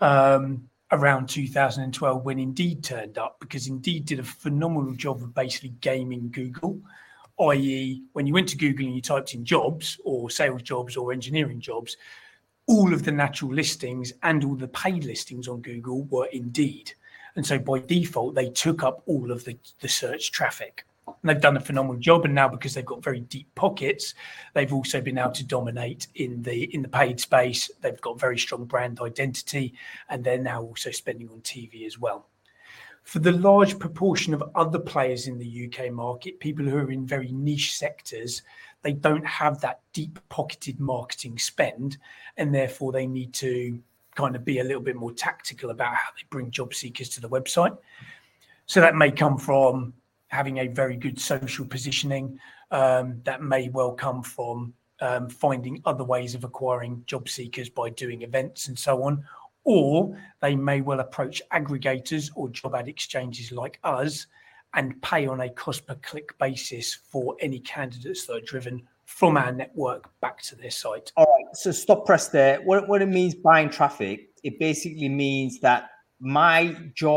around 2012 when Indeed turned up, because Indeed did a phenomenal job of basically gaming Google, i.e. when you went to Google and you typed in jobs or sales jobs or engineering jobs, all of the natural listings and all the paid listings on Google were Indeed. And so by default, they took up all of the search traffic. And they've done a phenomenal job. And now, because they've got very deep pockets, they've also been able to dominate in the paid space. They've got very strong brand identity, and they're now also spending on TV as well. For the large proportion of other players in the UK market, people who are in very niche sectors, they don't have that deep pocketed marketing spend, and therefore they need to kind of be a little bit more tactical about how they bring job seekers to the website. So that may come from having a very good social positioning. That may well come from finding other ways of acquiring job seekers by doing events and so on. Or they may well approach aggregators or job ad exchanges like us and pay on a cost per click basis for any candidates that are driven from our network back to their site. All right, so stop press there. What it means buying traffic, it basically means that my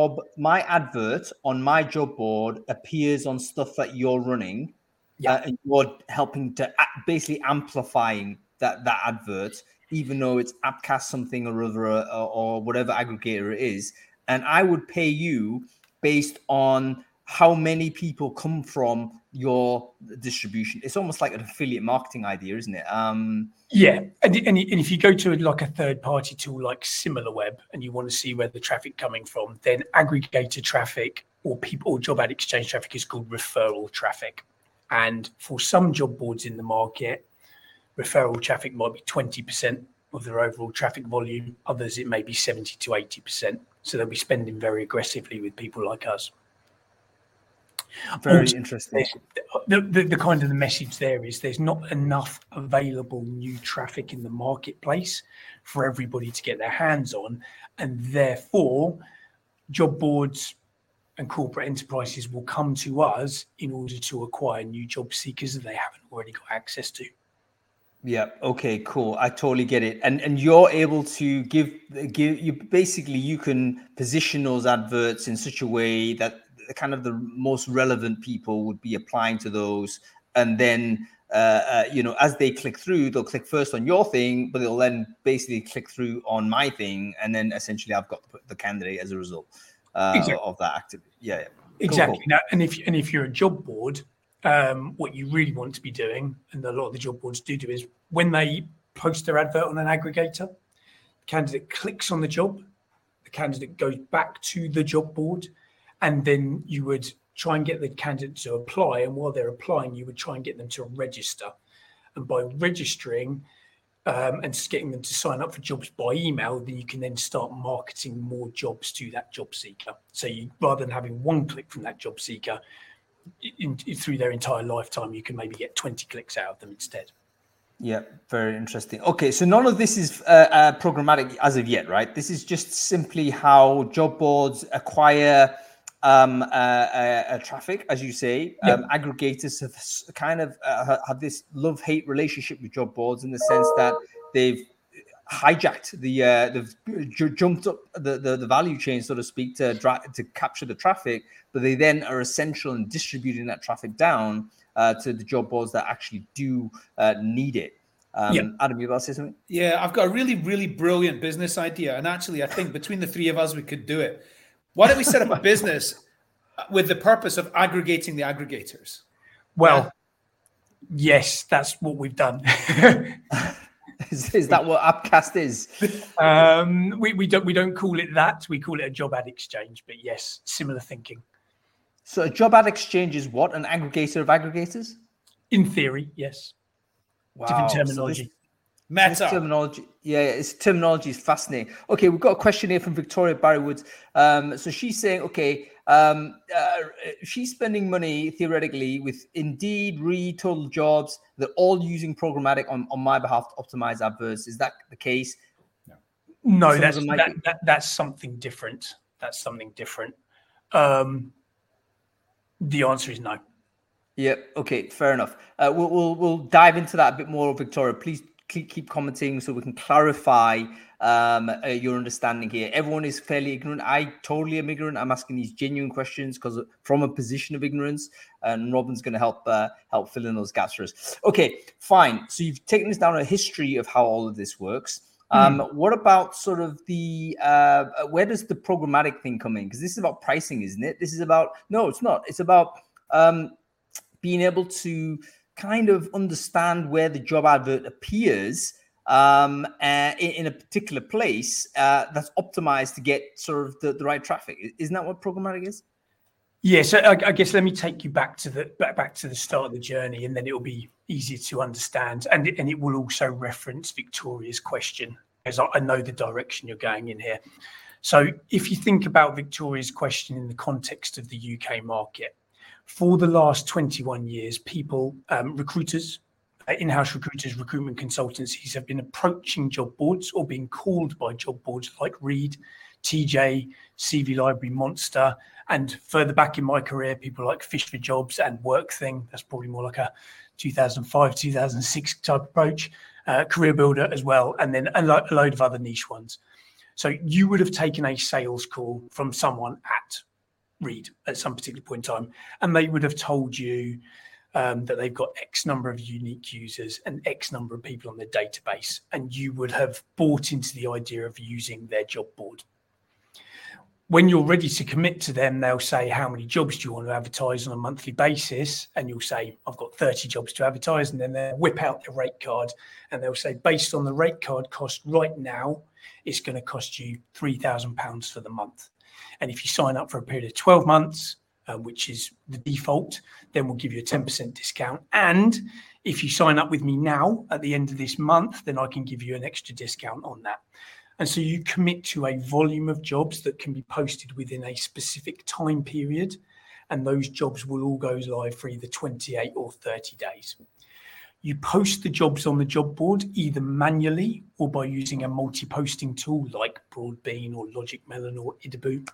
advert on my job board appears on stuff that you're running, and you're helping to basically amplifying that advert, even though it's Appcast something or other, or whatever aggregator it is. And I would pay you based on how many people come from your distribution. It's almost like an affiliate marketing idea, isn't it? Yeah, and if you go to like a third-party tool like SimilarWeb and you want to see where the traffic coming from, then aggregator traffic or job ad exchange traffic is called referral traffic. And for some job boards in the market, referral traffic might be 20% of their overall traffic volume. Others, it may be 70 to 80%. So they'll be spending very aggressively with people like us. Very interesting. The kind of the message there is there's not enough available new traffic in the marketplace for everybody to get their hands on, and therefore job boards and corporate enterprises will come to us in order to acquire new job seekers that they haven't already got access to. Yeah. Okay. Cool. I totally get it. And you're able to give you basically, you can position those adverts in such a way that kind of the most relevant people would be applying to those, and then as they click through, they'll click first on your thing, but they'll then basically click through on my thing, and then essentially I've got the candidate as a result of that activity. Yeah. Exactly. Cool. Now, and if you're a job board, what you really want to be doing, and a lot of the job boards do is when they post their advert on an aggregator, the candidate clicks on the job, the candidate goes back to the job board, and then you would try and get the candidate to apply. And while they're applying, you would try and get them to register. And by registering and getting them to sign up for jobs by email, then you can then start marketing more jobs to that job seeker. So rather than having one click from that job seeker through their entire lifetime, you can maybe get 20 clicks out of them instead. Yeah, very interesting. Okay, so none of this is programmatic as of yet, right? This is just simply how job boards acquire traffic, as you say. Aggregators have kind of have this love-hate relationship with job boards in the sense that they've hijacked they've jumped up the value chain, so to speak, to capture the traffic, but they then are essential in distributing that traffic down to the job boards that actually do need it. Adam, you about to say something? Yeah, I've got a really, really brilliant business idea, and actually I think between the three of us we could do it. Why don't we set up a business with the purpose of aggregating the aggregators? Well, yes, that's what we've done. Is that what Appcast is? We don't call it that. We call it a job ad exchange. But yes, similar thinking. So a job ad exchange is what? An aggregator of aggregators? In theory, yes. Wow. Different terminology. Meta. This terminology, it's terminology is fascinating. Okay, we've got a question here from Victoria Barrywoods. So she's saying, okay, she's spending money theoretically with Indeed, Reed, Total Jobs. They're all using programmatic on my behalf to optimize adverts. Is that the case? No, that's something different. That's something different. The answer is no. Yeah. Okay. Fair enough. We'll dive into that a bit more, Victoria. Please keep commenting so we can clarify your understanding here. Everyone is fairly ignorant. I totally am ignorant. I'm asking these genuine questions because from a position of ignorance, and Robin's going to help fill in those gaps for us. Okay. Fine. So you've taken us down a history of how all of this works. What about sort of the where does the programmatic thing come in? Because this is about pricing, isn't it? No, it's not. It's about being able to kind of understand where the job advert appears in a particular place that's optimized to get sort of the right traffic. Isn't that what programmatic is? Yeah, so I guess let me take you back to the start of the journey, and then it will be easier to understand, and it will also reference Victoria's question, as I know the direction you're going in here. So if you think about Victoria's question in the context of the UK market, for the last 21 years, people, recruiters, in-house recruiters, recruitment consultancies have been approaching job boards or being called by job boards like Reed, TJ, CV Library, Monster, and further back in my career, people like Fish for Jobs and Workthing. That's probably more like a 2005, 2006 type approach. Career Builder as well, and then a load of other niche ones. So you would have taken a sales call from someone at Reed at some particular point in time, and they would have told you that they've got X number of unique users and X number of people on their database, and you would have bought into the idea of using their job board. When you're ready to commit to them, they'll say, how many jobs do you want to advertise on a monthly basis? And you'll say, I've got 30 jobs to advertise. And then they'll whip out their rate card and they'll say, based on the rate card cost right now, it's going to cost you £3,000 for the month. And if you sign up for a period of 12 months, which is the default, then we'll give you a 10% discount. And if you sign up with me now at the end of this month, then I can give you an extra discount on that. And so you commit to a volume of jobs that can be posted within a specific time period. And those jobs will all go live for either 28 or 30 days. You post the jobs on the job board either manually or by using a multi-posting tool like Broadbean or Logic Melon or Idaboo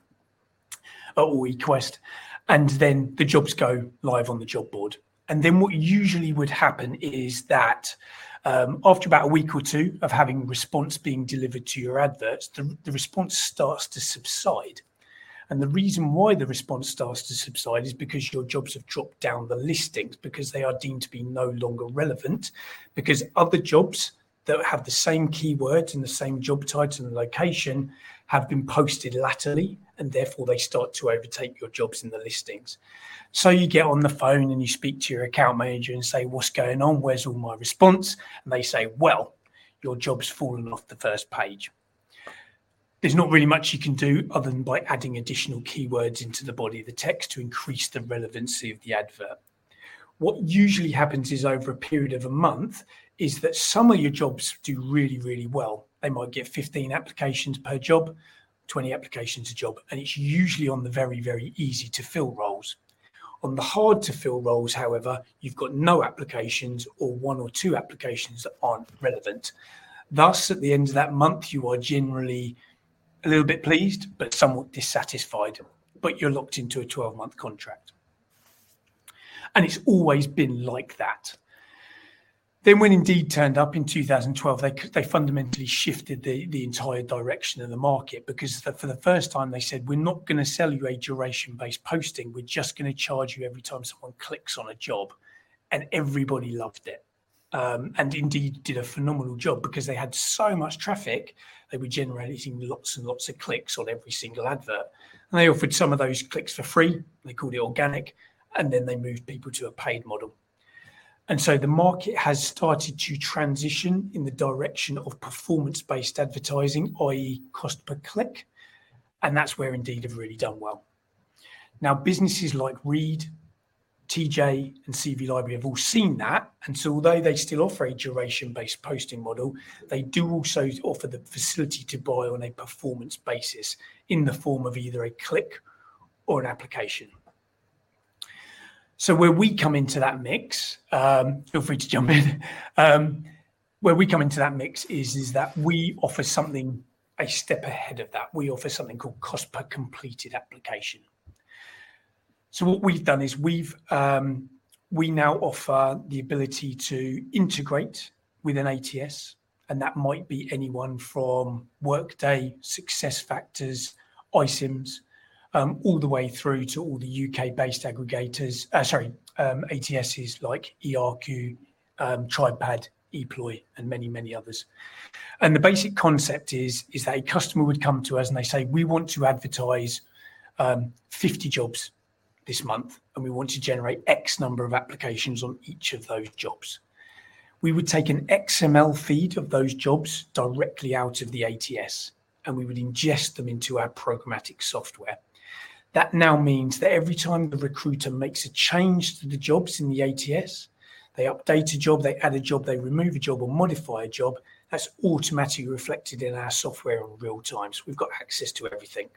or eQuest. And then the jobs go live on the job board. And then what usually would happen is that after about a week or two of having response being delivered to your adverts, the response starts to subside. And the reason why the response starts to subside is because your jobs have dropped down the listings because they are deemed to be no longer relevant, because other jobs that have the same keywords and the same job title and location have been posted laterally, and therefore they start to overtake your jobs in the listings. So you get on the phone and you speak to your account manager and say, what's going on? Where's all my response? And they say, well, your job's fallen off the first page. There's not really much you can do other than by adding additional keywords into the body of the text to increase the relevancy of the advert. What usually happens is over a period of a month is that some of your jobs do really, really well. They might get 15 applications per job, 20 applications a job, and it's usually on the very, very easy to fill roles. On the hard to fill roles, however, you've got no applications or one or two applications that aren't relevant. Thus, at the end of that month, you are generally a little bit pleased, but somewhat dissatisfied, but you're locked into a 12-month contract. And it's always been like that. Then when Indeed turned up in 2012, they fundamentally shifted the entire direction of the market, because for the first time they said, we're not going to sell you a duration-based posting. We're just going to charge you every time someone clicks on a job. And everybody loved it. And Indeed did a phenomenal job because they had so much traffic. They were generating lots and lots of clicks on every single advert. And they offered some of those clicks for free. They called it organic. And then they moved people to a paid model. And so the market has started to transition in the direction of performance-based advertising, i.e. cost per click. And that's where Indeed have really done well. Now, businesses like Reed, TJ and CV Library have all seen that. And so although they still offer a duration-based posting model, they do also offer the facility to buy on a performance basis in the form of either a click or an application. So where we come into that mix, feel free to jump in, where we come into that mix is that we offer something a step ahead of that. We offer something called cost per completed application. So what we've done is we now offer the ability to integrate with an ATS, and that might be anyone from Workday, SuccessFactors, iCIMS, all the way through to all the UK-based aggregators, ATSs like ERQ, TribePad, ePloy, and many, many others. And the basic concept is that a customer would come to us and they say, we want to advertise 50 jobs this month, and we want to generate X number of applications on each of those jobs. We would take an XML feed of those jobs directly out of the ATS, and we would ingest them into our programmatic software. That now means that every time the recruiter makes a change to the jobs in the ATS, they update a job, they add a job, they remove a job or modify a job, that's automatically reflected in our software in real time. So we've got access to everything.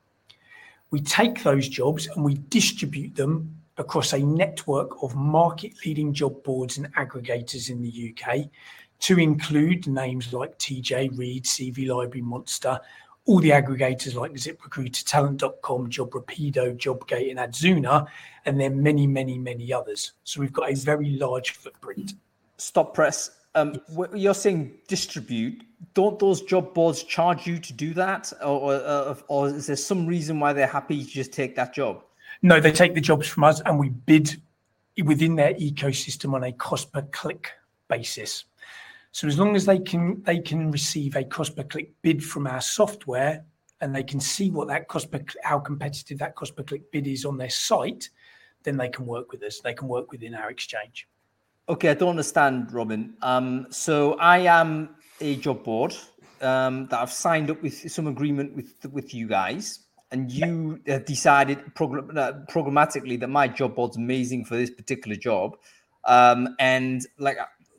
We take those jobs and we distribute them across a network of market-leading job boards and aggregators in the UK, to include names like TJ, Reed, CV Library, Monster, all the aggregators like ZipRecruiter, Talent.com, JobRapido, JobGate, and Adzuna, and then many, many, many others. So we've got a very large footprint. Stop press. You're saying distribute. Don't those job boards charge you to do that? Or is there some reason why they're happy to just take that job? No, they take the jobs from us and we bid within their ecosystem on a cost per click basis. So as long as they can receive a cost per click bid from our software, and they can see what that how competitive that cost per click bid is on their site, then they can work with us. They can work within our exchange. Okay, I don't understand, Robin. So I am a job board that I've signed up with some agreement with you guys, and you have decided programmatically that my job board's amazing for this particular job, and like.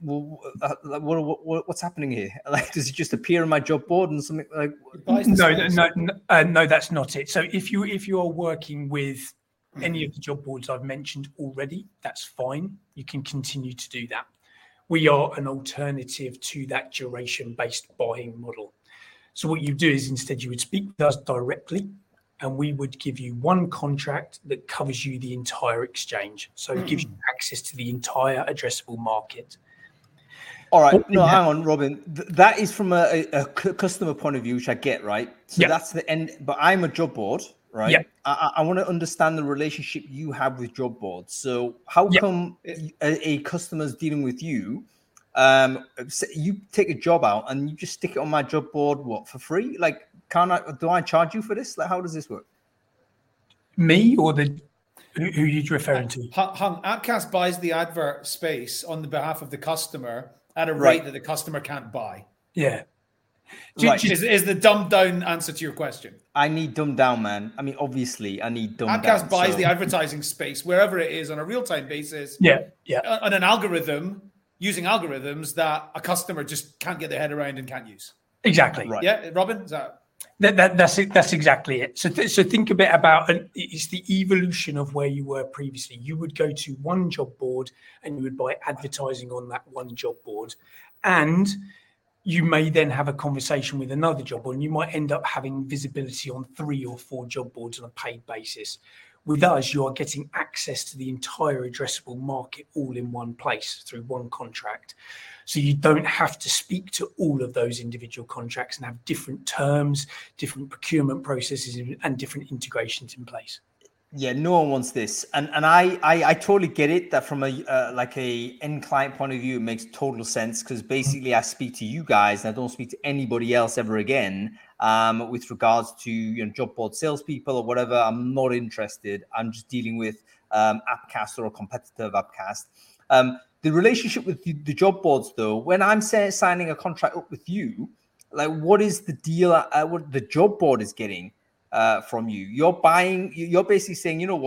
What's happening here? Like, does it just appear on my job board and something like? No, that's not it. So if you are working with any of the job boards I've mentioned already, that's fine. You can continue to do that. We are an alternative to that duration-based buying model. So what you do is instead you would speak with us directly, and we would give you one contract that covers you the entire exchange. So it gives you access to the entire addressable market. All right. No, hang on, Robin. That is from a customer point of view, which I get, right? So that's the end. But I'm a job board, right? Yep. I want to understand the relationship you have with job boards. So how come a customer's dealing with you? You take a job out and you just stick it on my job board, what, for free? Like, do I charge you for this? Like, how does this work? Me or who are you referring to? Appcast buys the advert space on the behalf of the customer at a rate that the customer can't buy. Yeah. Is the dumbed down answer to your question? I need dumbed down, man. I mean, obviously, I need dumbed down. Appcast buys the advertising space wherever it is on a real-time basis. Yeah. On an algorithm, using algorithms that a customer just can't get their head around and can't use. Exactly. Right. Yeah, Robin, is that... That's it. That's exactly it. So think a bit about it's the evolution of where you were previously. You would go to one job board and you would buy advertising on that one job board, and you may then have a conversation with another job board, and you might end up having visibility on 3 or 4 job boards on a paid basis. With us, you are getting access to the entire addressable market all in one place through one contract. So you don't have to speak to all of those individual contracts and have different terms, different procurement processes, and different integrations in place. Yeah, no one wants this, and I totally get it. That from a end client point of view, it makes total sense, because basically I speak to you guys and I don't speak to anybody else ever again. With regards to job board salespeople or whatever, I'm not interested. I'm just dealing with Appcast or a competitor of Appcast. The relationship with the job boards, though, when I'm signing a contract up with you, like, what is the deal? What the job board is getting from you? You're basically saying, you know what,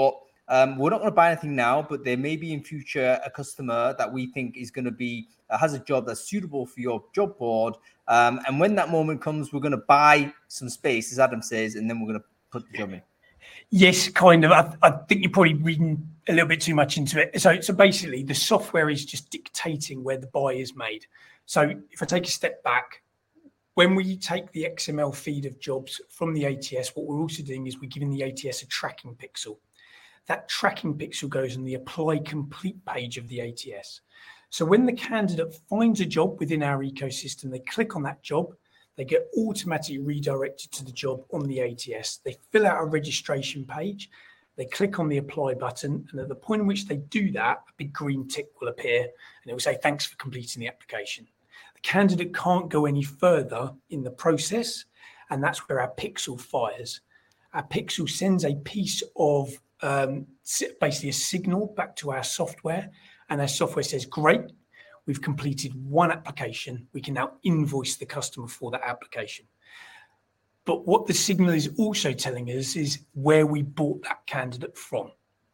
We're not going to buy anything now, but there may be in future a customer that we think is going to be has a job that's suitable for your job board. And when that moment comes, we're going to buy some space, as Adam says, and then we're going to put the job in. Yes, kind of. I think you're probably reading a little bit too much into it. So basically, the software is just dictating where the buy is made. So if I take a step back, when we take the XML feed of jobs from the ATS, what we're also doing is we're giving the ATS a tracking pixel. That tracking pixel goes on the apply complete page of the ATS. So when the candidate finds a job within our ecosystem, they click on that job, they get automatically redirected to the job on the ATS. They fill out a registration page, they click on the apply button, and at the point in which they do that, a big green tick will appear and it will say, thanks for completing the application. The candidate can't go any further in the process, and that's where our pixel fires. Our pixel sends a piece of basically a signal back to our software, and our software says, great, we've completed one application. We can now invoice the customer for that application. But what the signal is also telling us is where we bought that candidate from.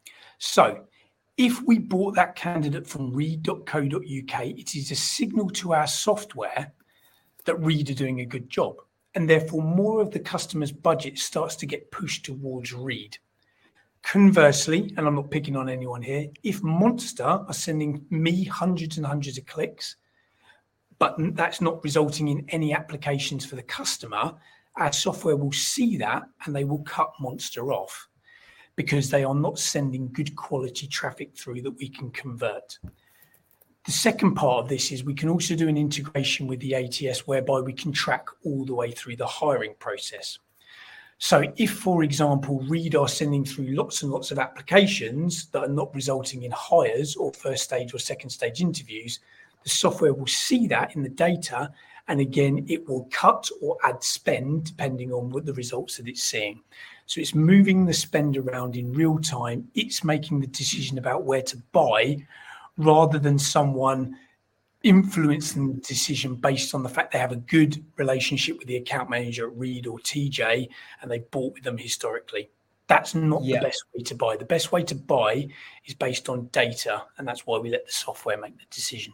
So if we bought that candidate from reed.co.uk, it is a signal to our software that Reed are doing a good job. And therefore, more of the customer's budget starts to get pushed towards Reed. Conversely, and I'm not picking on anyone here, if Monster are sending me hundreds and hundreds of clicks, but that's not resulting in any applications for the customer, our software will see that and they will cut Monster off because they are not sending good quality traffic through that we can convert. The second part of this is we can also do an integration with the ATS whereby we can track all the way through the hiring process. So if, for example, Reed are sending through lots and lots of applications that are not resulting in hires or first stage or second stage interviews, the software will see that in the data, and again, it will cut or add spend depending on what the results that it's seeing. So it's moving the spend around in real time. It's making the decision about where to buy rather than someone influencing the decision based on the fact they have a good relationship with the account manager at Reed or TJ and they bought with them historically. That's not the best way to buy. The best way to buy is based on data, and that's why we let the software make the decision.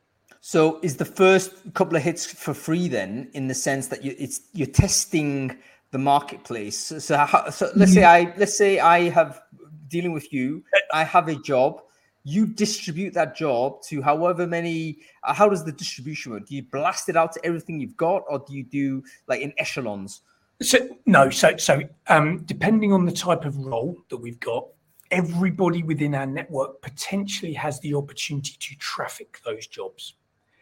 So is the first couple of hits for free then, in the sense that you're testing the marketplace? So let's say I have dealing with you, I have a job. You distribute that job to however many, how does the distribution work? Do you blast it out to everything you've got, or do you do like in echelons? So depending on the type of role that we've got, everybody within our network potentially has the opportunity to traffic those jobs.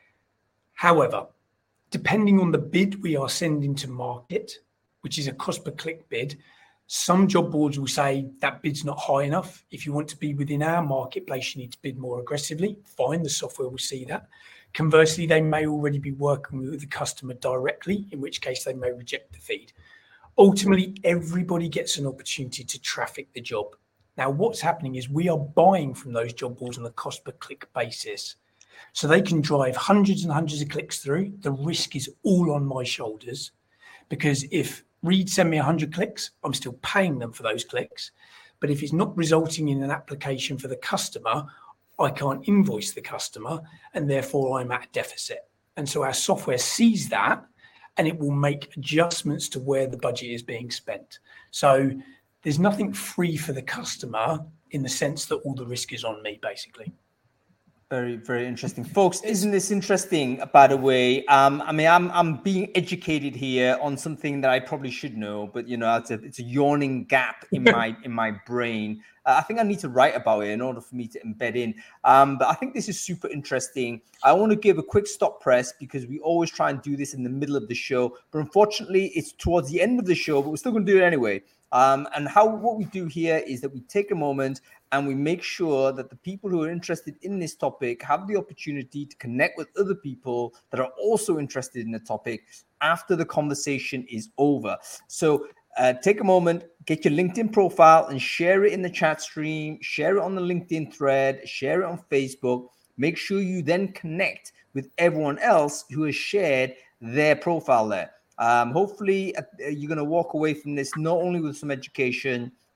However, depending on the bid we are sending to market, which is a cost per click bid, some job boards will say that bid's not high enough. If you want to be within our marketplace, you need to bid more aggressively. Fine, the software will see that. Conversely, they may already be working with the customer directly, in which case they may reject the feed. Ultimately, everybody gets an opportunity to traffic the job. Now, what's happening is we are buying from those job boards on a cost per click basis. So they can drive hundreds and hundreds of clicks through. The risk is all on my shoulders, because if Reed send me 100 clicks, I'm still paying them for those clicks. But if it's not resulting in an application for the customer, I can't invoice the customer, and therefore I'm at a deficit. And so our software sees that, and it will make adjustments to where the budget is being spent. So there's nothing free for the customer in the sense that all the risk is on me, basically. Very, very interesting, folks. Isn't this interesting? By the way, I'm being educated here on something that I probably should know, but it's a yawning gap in my brain. I think I need to write about it in order for me to embed in. But I think this is super interesting. I want to give a quick stop press because we always try and do this in the middle of the show, but unfortunately, it's towards the end of the show. But we're still going to do it anyway. And what we do here is that we take a moment and we make sure that the people who are interested in this topic have the opportunity to connect with other people that are also interested in the topic after the conversation is over. So take a moment, get your LinkedIn profile and share it in the chat stream, share it on the LinkedIn thread, share it on Facebook. Make sure you then connect with everyone else who has shared their profile there. Hopefully you're going to walk away from this not only with some education,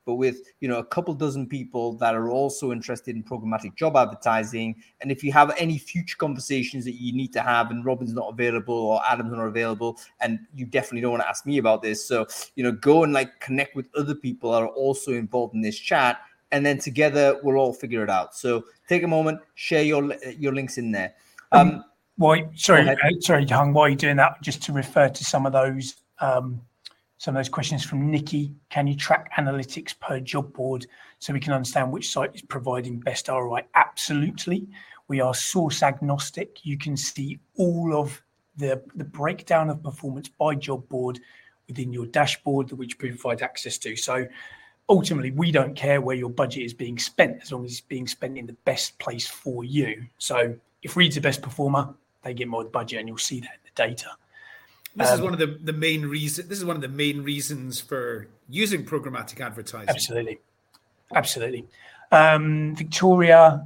but with, a couple dozen people that are also interested in programmatic job advertising. And if you have any future conversations that you need to have and Robin's not available or Adam's not available, and you definitely don't want to ask me about this, so, go and connect with other people that are also involved in this chat, and then together we'll all figure it out. So take a moment, share your links in there. Sorry, Hung, while you're doing that, just to refer to some of those questions from Nikki. Can you track analytics per job board so we can understand which site is providing best ROI? Absolutely. We are source agnostic. You can see all of the breakdown of performance by job board within your dashboard, which provides access to. So ultimately, we don't care where your budget is being spent as long as it's being spent in the best place for you. So if Reed's the best performer, they get more of the budget, and you'll see that in the data. This is one of the main reasons. This is one of the main reasons for using programmatic advertising. Absolutely. Victoria,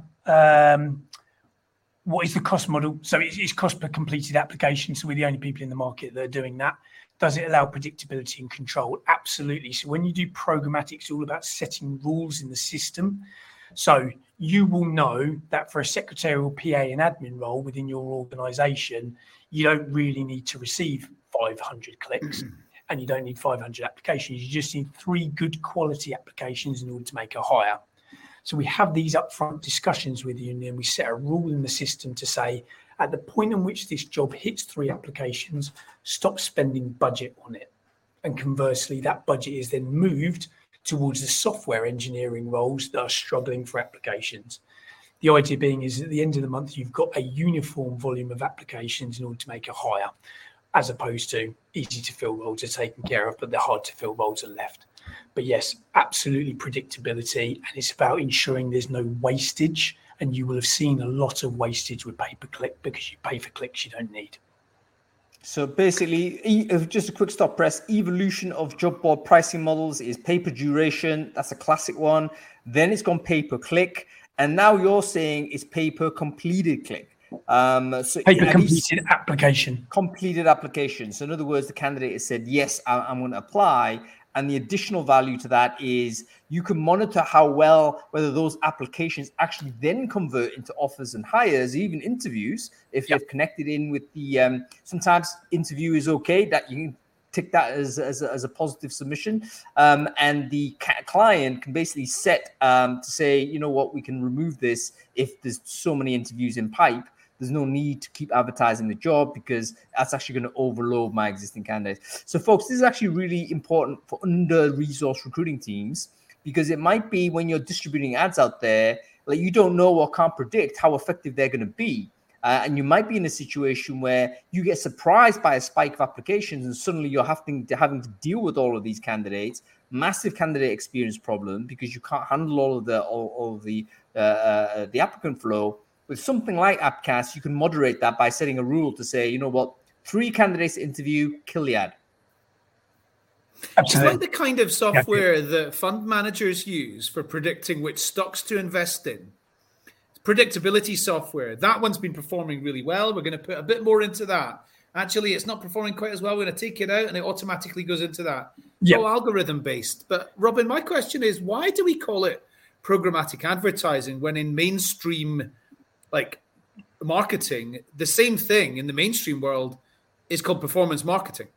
what is the cost model? So it's cost per completed application. So we're the only people in the market that are doing that. Does it allow predictability and control? Absolutely. So when you do programmatic, it's all about setting rules in the system. So you will know that for a secretarial PA and admin role within your organization, you don't really need to receive 500 clicks and you don't need 500 applications. You just need 3 good quality applications in order to make a hire. So we have these upfront discussions with you, and then we set a rule in the system to say, at the point in which this job hits 3 applications, stop spending budget on it. And conversely, that budget is then moved towards the software engineering roles that are struggling for applications. The idea being is at the end of the month, you've got a uniform volume of applications in order to make a hire, as opposed to easy to fill roles are taken care of, but the hard to fill roles are left. But yes, absolutely predictability. And it's about ensuring there's no wastage. And you will have seen a lot of wastage with pay-per-click because you pay for clicks you don't need. So basically, just a quick stop press, evolution of job board pricing models is pay-per-duration. That's a classic one. Then it's gone pay-per-click. And now you're saying it's pay-per-completed click. So pay-per-completed application. Completed application. So in other words, the candidate has said, yes, I'm going to apply. And the additional value to that is you can monitor whether those applications actually then convert into offers and hires, even interviews, if they've connected in with the, sometimes interview is okay, that you can tick that as a positive submission. And the client can basically set to say, you know what, we can remove this if there's so many interviews in pipe. There's no need to keep advertising the job because that's actually going to overload my existing candidates. So, folks, this is actually really important for under-resourced recruiting teams because it might be when you're distributing ads out there, like you don't know or can't predict how effective they're going to be. And you might be in a situation where you get surprised by a spike of applications and suddenly you're having to deal with all of these candidates, massive candidate experience problem because you can't handle all of the applicant flow. With something like Appcast, you can moderate that by setting a rule to say, you know what, 3 candidates interview, kill the ad. Absolutely. It's like the kind of software that fund managers use for predicting which stocks to invest in. Predictability software. That one's been performing really well. We're going to put a bit more into that. Actually, it's not performing quite as well. We're going to take it out and it automatically goes into that. So algorithm based. But Robin, my question is, why do we call it programmatic advertising when in mainstream like marketing, the same thing in the mainstream world is called performance marketing?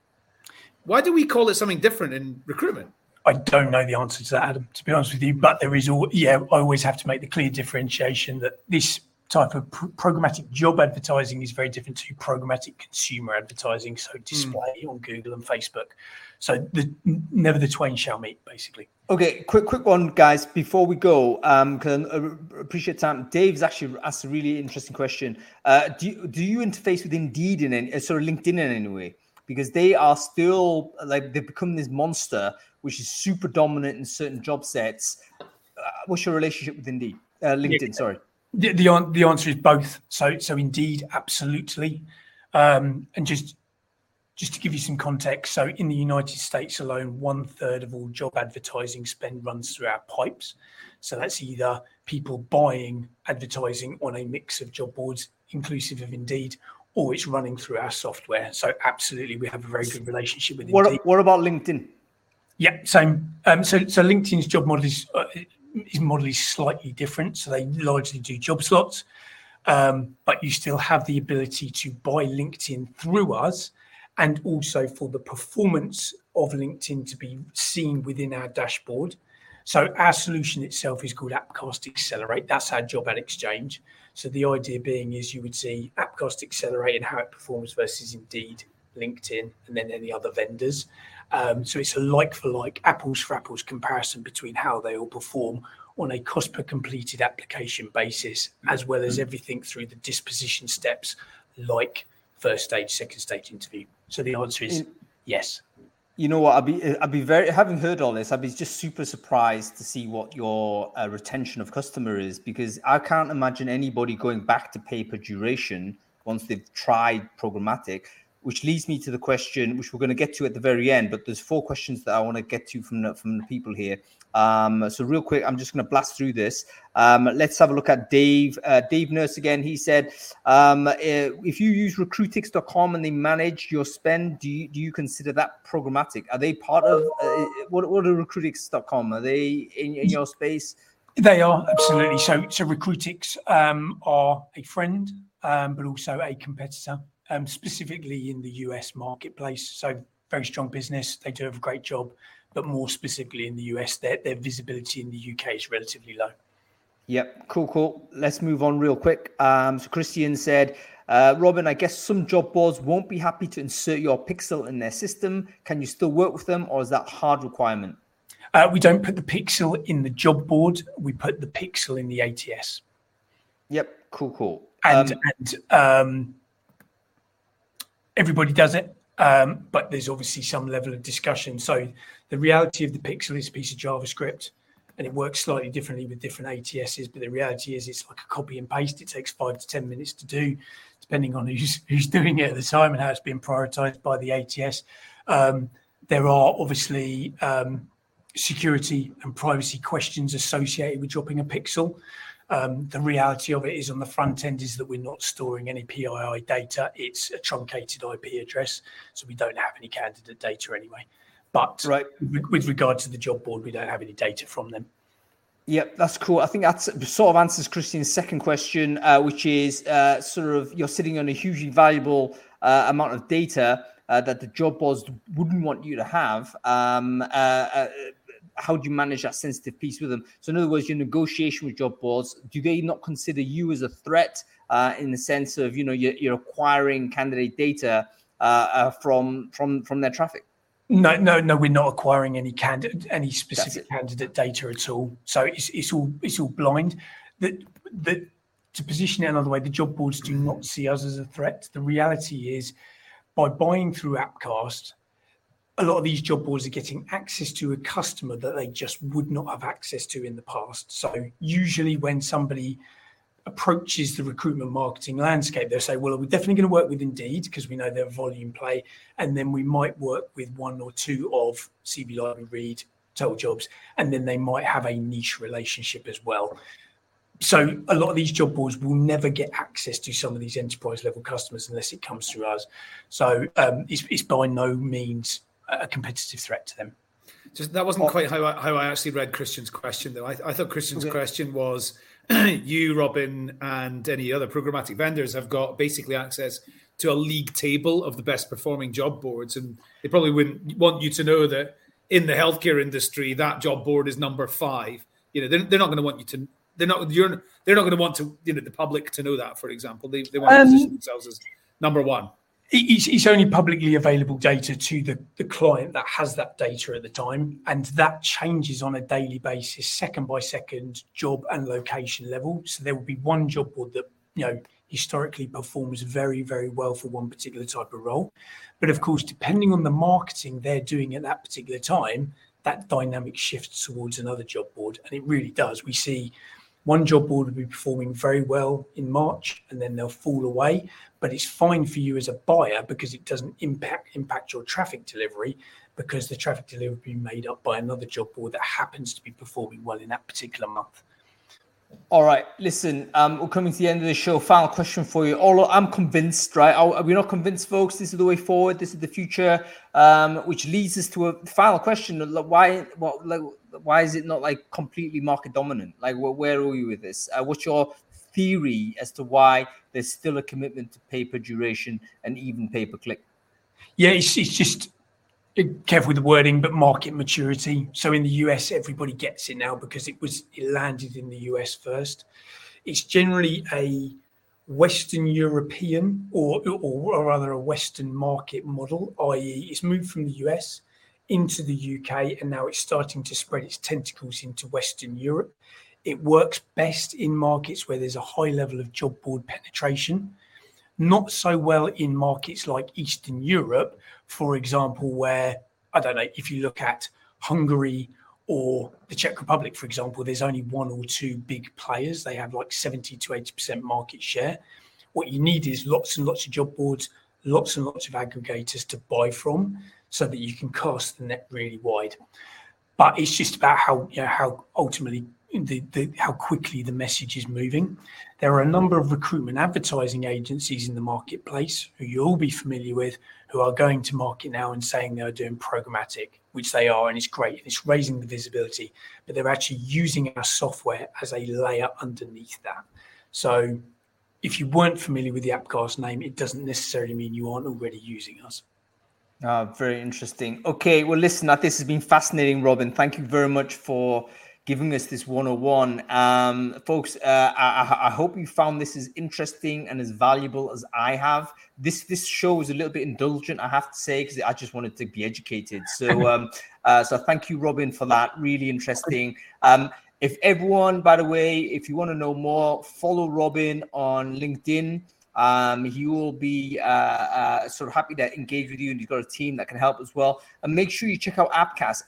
Why do we call it something different in recruitment? I don't know the answer to that, Adam, to be honest with you. But there is I always have to make the clear differentiation that this type of programmatic job advertising is very different to programmatic consumer advertising. So display on Google and Facebook. So never the twain shall meet, basically. Okay, quick one, guys, before we go, because I appreciate time. Dave's actually asked a really interesting question. Do you interface with Indeed in any, sort of LinkedIn in any way? Because they are still, like, they've become this monster, which is super dominant in certain job sets. What's your relationship with Indeed? LinkedIn, sorry. The answer is both. So Indeed, absolutely. And just to give you some context, so in the United States alone, 1/3 of all job advertising spend runs through our pipes. So that's either people buying advertising on a mix of job boards, inclusive of Indeed, or it's running through our software. So absolutely, we have a very good relationship with Indeed. What about LinkedIn? Yeah, same. So LinkedIn's job model is slightly different. So they largely do job slots, but you still have the ability to buy LinkedIn through us, and also for the performance of LinkedIn to be seen within our dashboard. So our solution itself is called Appcast Accelerate. That's our job ad exchange. So the idea being is you would see Appcast Accelerate and how it performs versus Indeed, LinkedIn, and then any other vendors. So it's a like for like, apples for apples comparison between how they all perform on a cost per completed application basis, as well as everything through the disposition steps like first stage, second stage interview. So the answer is yes. You know what? I'd be very, having heard all this, I'd be just super surprised to see what your retention of customer is, because I can't imagine anybody going back to pay per duration once they've tried programmatic. Which leads me to the question, which we're going to get to at the very end, but there's 4 questions that I want to get to from the people here. So real quick, I'm just going to blast through this. Let's have a look at Dave. Dave Nurse again, he said, if you use Recruitix.com and they manage your spend, do you consider that programmatic? Are they part of, what are Recruitix.com? Are they in your space? They are, absolutely. So Recruitix are a friend, but also a competitor. Specifically in the US marketplace. So very strong business. They do have a great job, but more specifically in the US, their visibility in the UK is relatively low. Yep, cool. Let's move on real quick. So Christian said, Robin, I guess some job boards won't be happy to insert your pixel in their system. Can you still work with them, or is that a hard requirement? We don't put the pixel in the job board. We put the pixel in the ATS. Yep, cool. And everybody does it, but there's obviously some level of discussion. So the reality of the pixel is a piece of JavaScript, and it works slightly differently with different ATSs. But the reality is it's like a copy and paste. It takes 5 to 10 minutes to do, depending on who's doing it at the time and how it's being prioritized by the ATS. There are obviously security and privacy questions associated with dropping a pixel. The reality of it is on the front end is that we're not storing any PII data. It's a truncated IP address, so we don't have any candidate data anyway. But with regard to the job board, we don't have any data from them. Yep, that's cool. I think that sort of answers Christian's second question, which is sort of you're sitting on a hugely valuable amount of data that the job boards wouldn't want you to have. How do you manage that sensitive piece with them? So in other words, your negotiation with job boards, do they not consider you as a threat in the sense of, you're acquiring candidate data from their traffic? No, we're not acquiring any specific candidate data at all. So it's all blind. To position it another way, the job boards do not see us as a threat. The reality is, by buying through Appcast, a lot of these job boards are getting access to a customer that they just would not have access to in the past. So usually when somebody approaches the recruitment marketing landscape, they'll say, well, we're definitely going to work with Indeed because we know they're a volume play. And then we might work with 1 or 2 of CV Library, Read, Total Jobs, and then they might have a niche relationship as well. So a lot of these job boards will never get access to some of these enterprise level customers unless it comes through us. So it's by no means a competitive threat to them. Just that wasn't quite how I actually read Christian's question, though. I thought Christian's question was, you, Robin, and any other programmatic vendors have got basically access to a league table of the best performing job boards, and they probably wouldn't want you to know that in the healthcare industry that job board is number 5. They're not going to want you to. They're not going to want to. The public to know that. For example, they want to position themselves as number 1. It's only publicly available data to the client that has that data at the time, and that changes on a daily basis, second by second, job and location level. So there will be one job board that historically performs very, very well for one particular type of role, but of course, depending on the marketing they're doing at that particular time, that dynamic shifts towards another job board, and it really does. We see one job board will be performing very well in March, and then they'll fall away. But it's fine for you as a buyer because it doesn't impact your traffic delivery, because the traffic delivery will be made up by another job board that happens to be performing well in that particular month. All right, listen, we're coming to the end of the show. Final question for you. I'm convinced, right? We're not convinced, folks. This is the way forward. This is the future, which leads us to a final question. Why is it not like completely market dominant? Like, where are we with this? What's your theory as to why there's still a commitment to pay per duration and even pay per click? Yeah, it's just careful with the wording, but market maturity. So in the US, everybody gets it now because it landed in the US first. It's generally a Western European or rather a Western market model, i.e. it's moved from the US into the UK and now it's starting to spread its tentacles into Western Europe. It works best in markets where there's a high level of job board penetration. Not so well in markets like Eastern Europe, for example, where, I don't know, if you look at Hungary or the Czech Republic, for example, there's only one or two big players. They have like 70 to 80% market share. What you need is lots and lots of job boards, lots and lots of aggregators to buy from so that you can cast the net really wide. But it's just about how ultimately how quickly the message is moving. There are a number of recruitment advertising agencies in the marketplace who you'll be familiar with who are going to market now and saying they're doing programmatic, which they are, and it's great. And it's raising the visibility, but they're actually using our software as a layer underneath that. So if you weren't familiar with the Appcast name, it doesn't necessarily mean you aren't already using us. Very interesting. Okay, well, listen, this has been fascinating, Robin. Thank you very much for giving us this 101. Folks, I hope you found this as interesting and as valuable as I have. This show is a little bit indulgent, I have to say, because I just wanted to be educated. So, so thank you, Robin, for that. Really interesting. If everyone, by the way, if you want to know more, follow Robin on LinkedIn. He will be sort of happy to engage with you, and he's got a team that can help as well. And make sure you check out Appcast,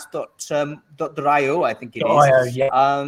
appcast.io, I think it is. Yeah.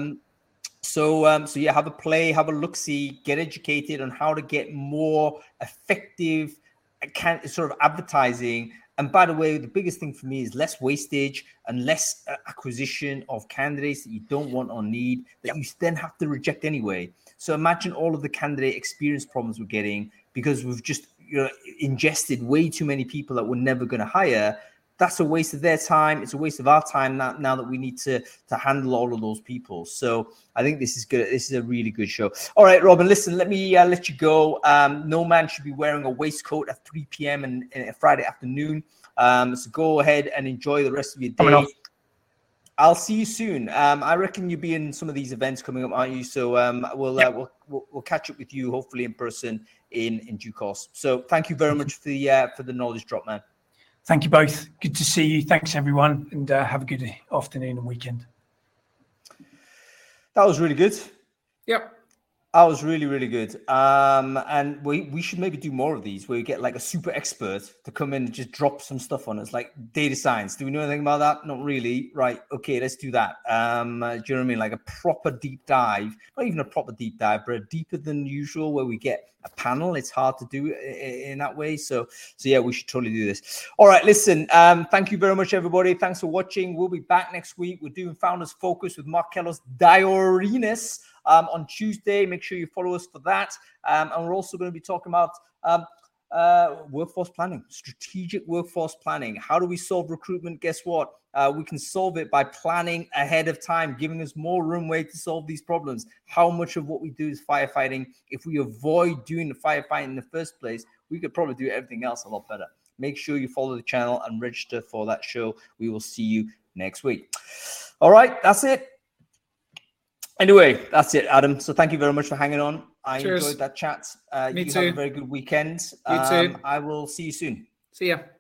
So yeah, have a play, have a look-see, get educated on how to get more effective sort of advertising. And by the way, the biggest thing for me is less wastage and less acquisition of candidates that you don't want or need that you then have to reject anyway. So imagine all of the candidate experience problems we're getting because we've just ingested way too many people that we're never going to hire. That's a waste of their time. It's a waste of our time now that we need to handle all of those people. So I think this is good. This is a really good show. All right, Robin, listen, let me let you go. No man should be wearing a waistcoat at 3 p.m. and Friday afternoon. So go ahead and enjoy the rest of your day. I'll see you soon. I reckon you'll be in some of these events coming up, aren't you? So we'll catch up with you hopefully in person in due course. So thank you very much for the knowledge drop, man. Thank you both. Good to see you. Thanks everyone, and have a good afternoon and weekend. That was really good. Yep. That was really, really good. And we should maybe do more of these where we get like a super expert to come in and just drop some stuff on us, like data science. Do we know anything about that? Not really. Right. Okay, let's do that. Do you know what I mean? Like a proper deep dive, not even a proper deep dive, but a deeper than usual where we get a panel. It's hard to do in that way. So yeah, we should totally do this. All right, listen, thank you very much, everybody. Thanks for watching. We'll be back next week. We're doing Founders Focus with Markelos Diorinis. On Tuesday, make sure you follow us for that. And we're also going to be talking about workforce planning, strategic workforce planning. How do we solve recruitment? Guess what? We can solve it by planning ahead of time, giving us more runway to solve these problems. How much of what we do is firefighting? If we avoid doing the firefighting in the first place, we could probably do everything else a lot better. Make sure you follow the channel and register for that show. We will see you next week. All right, that's it. Anyway, that's it, Adam. So thank you very much for hanging on. I enjoyed that chat. Me you too. have a very good weekend. You too. I will see you soon. See ya.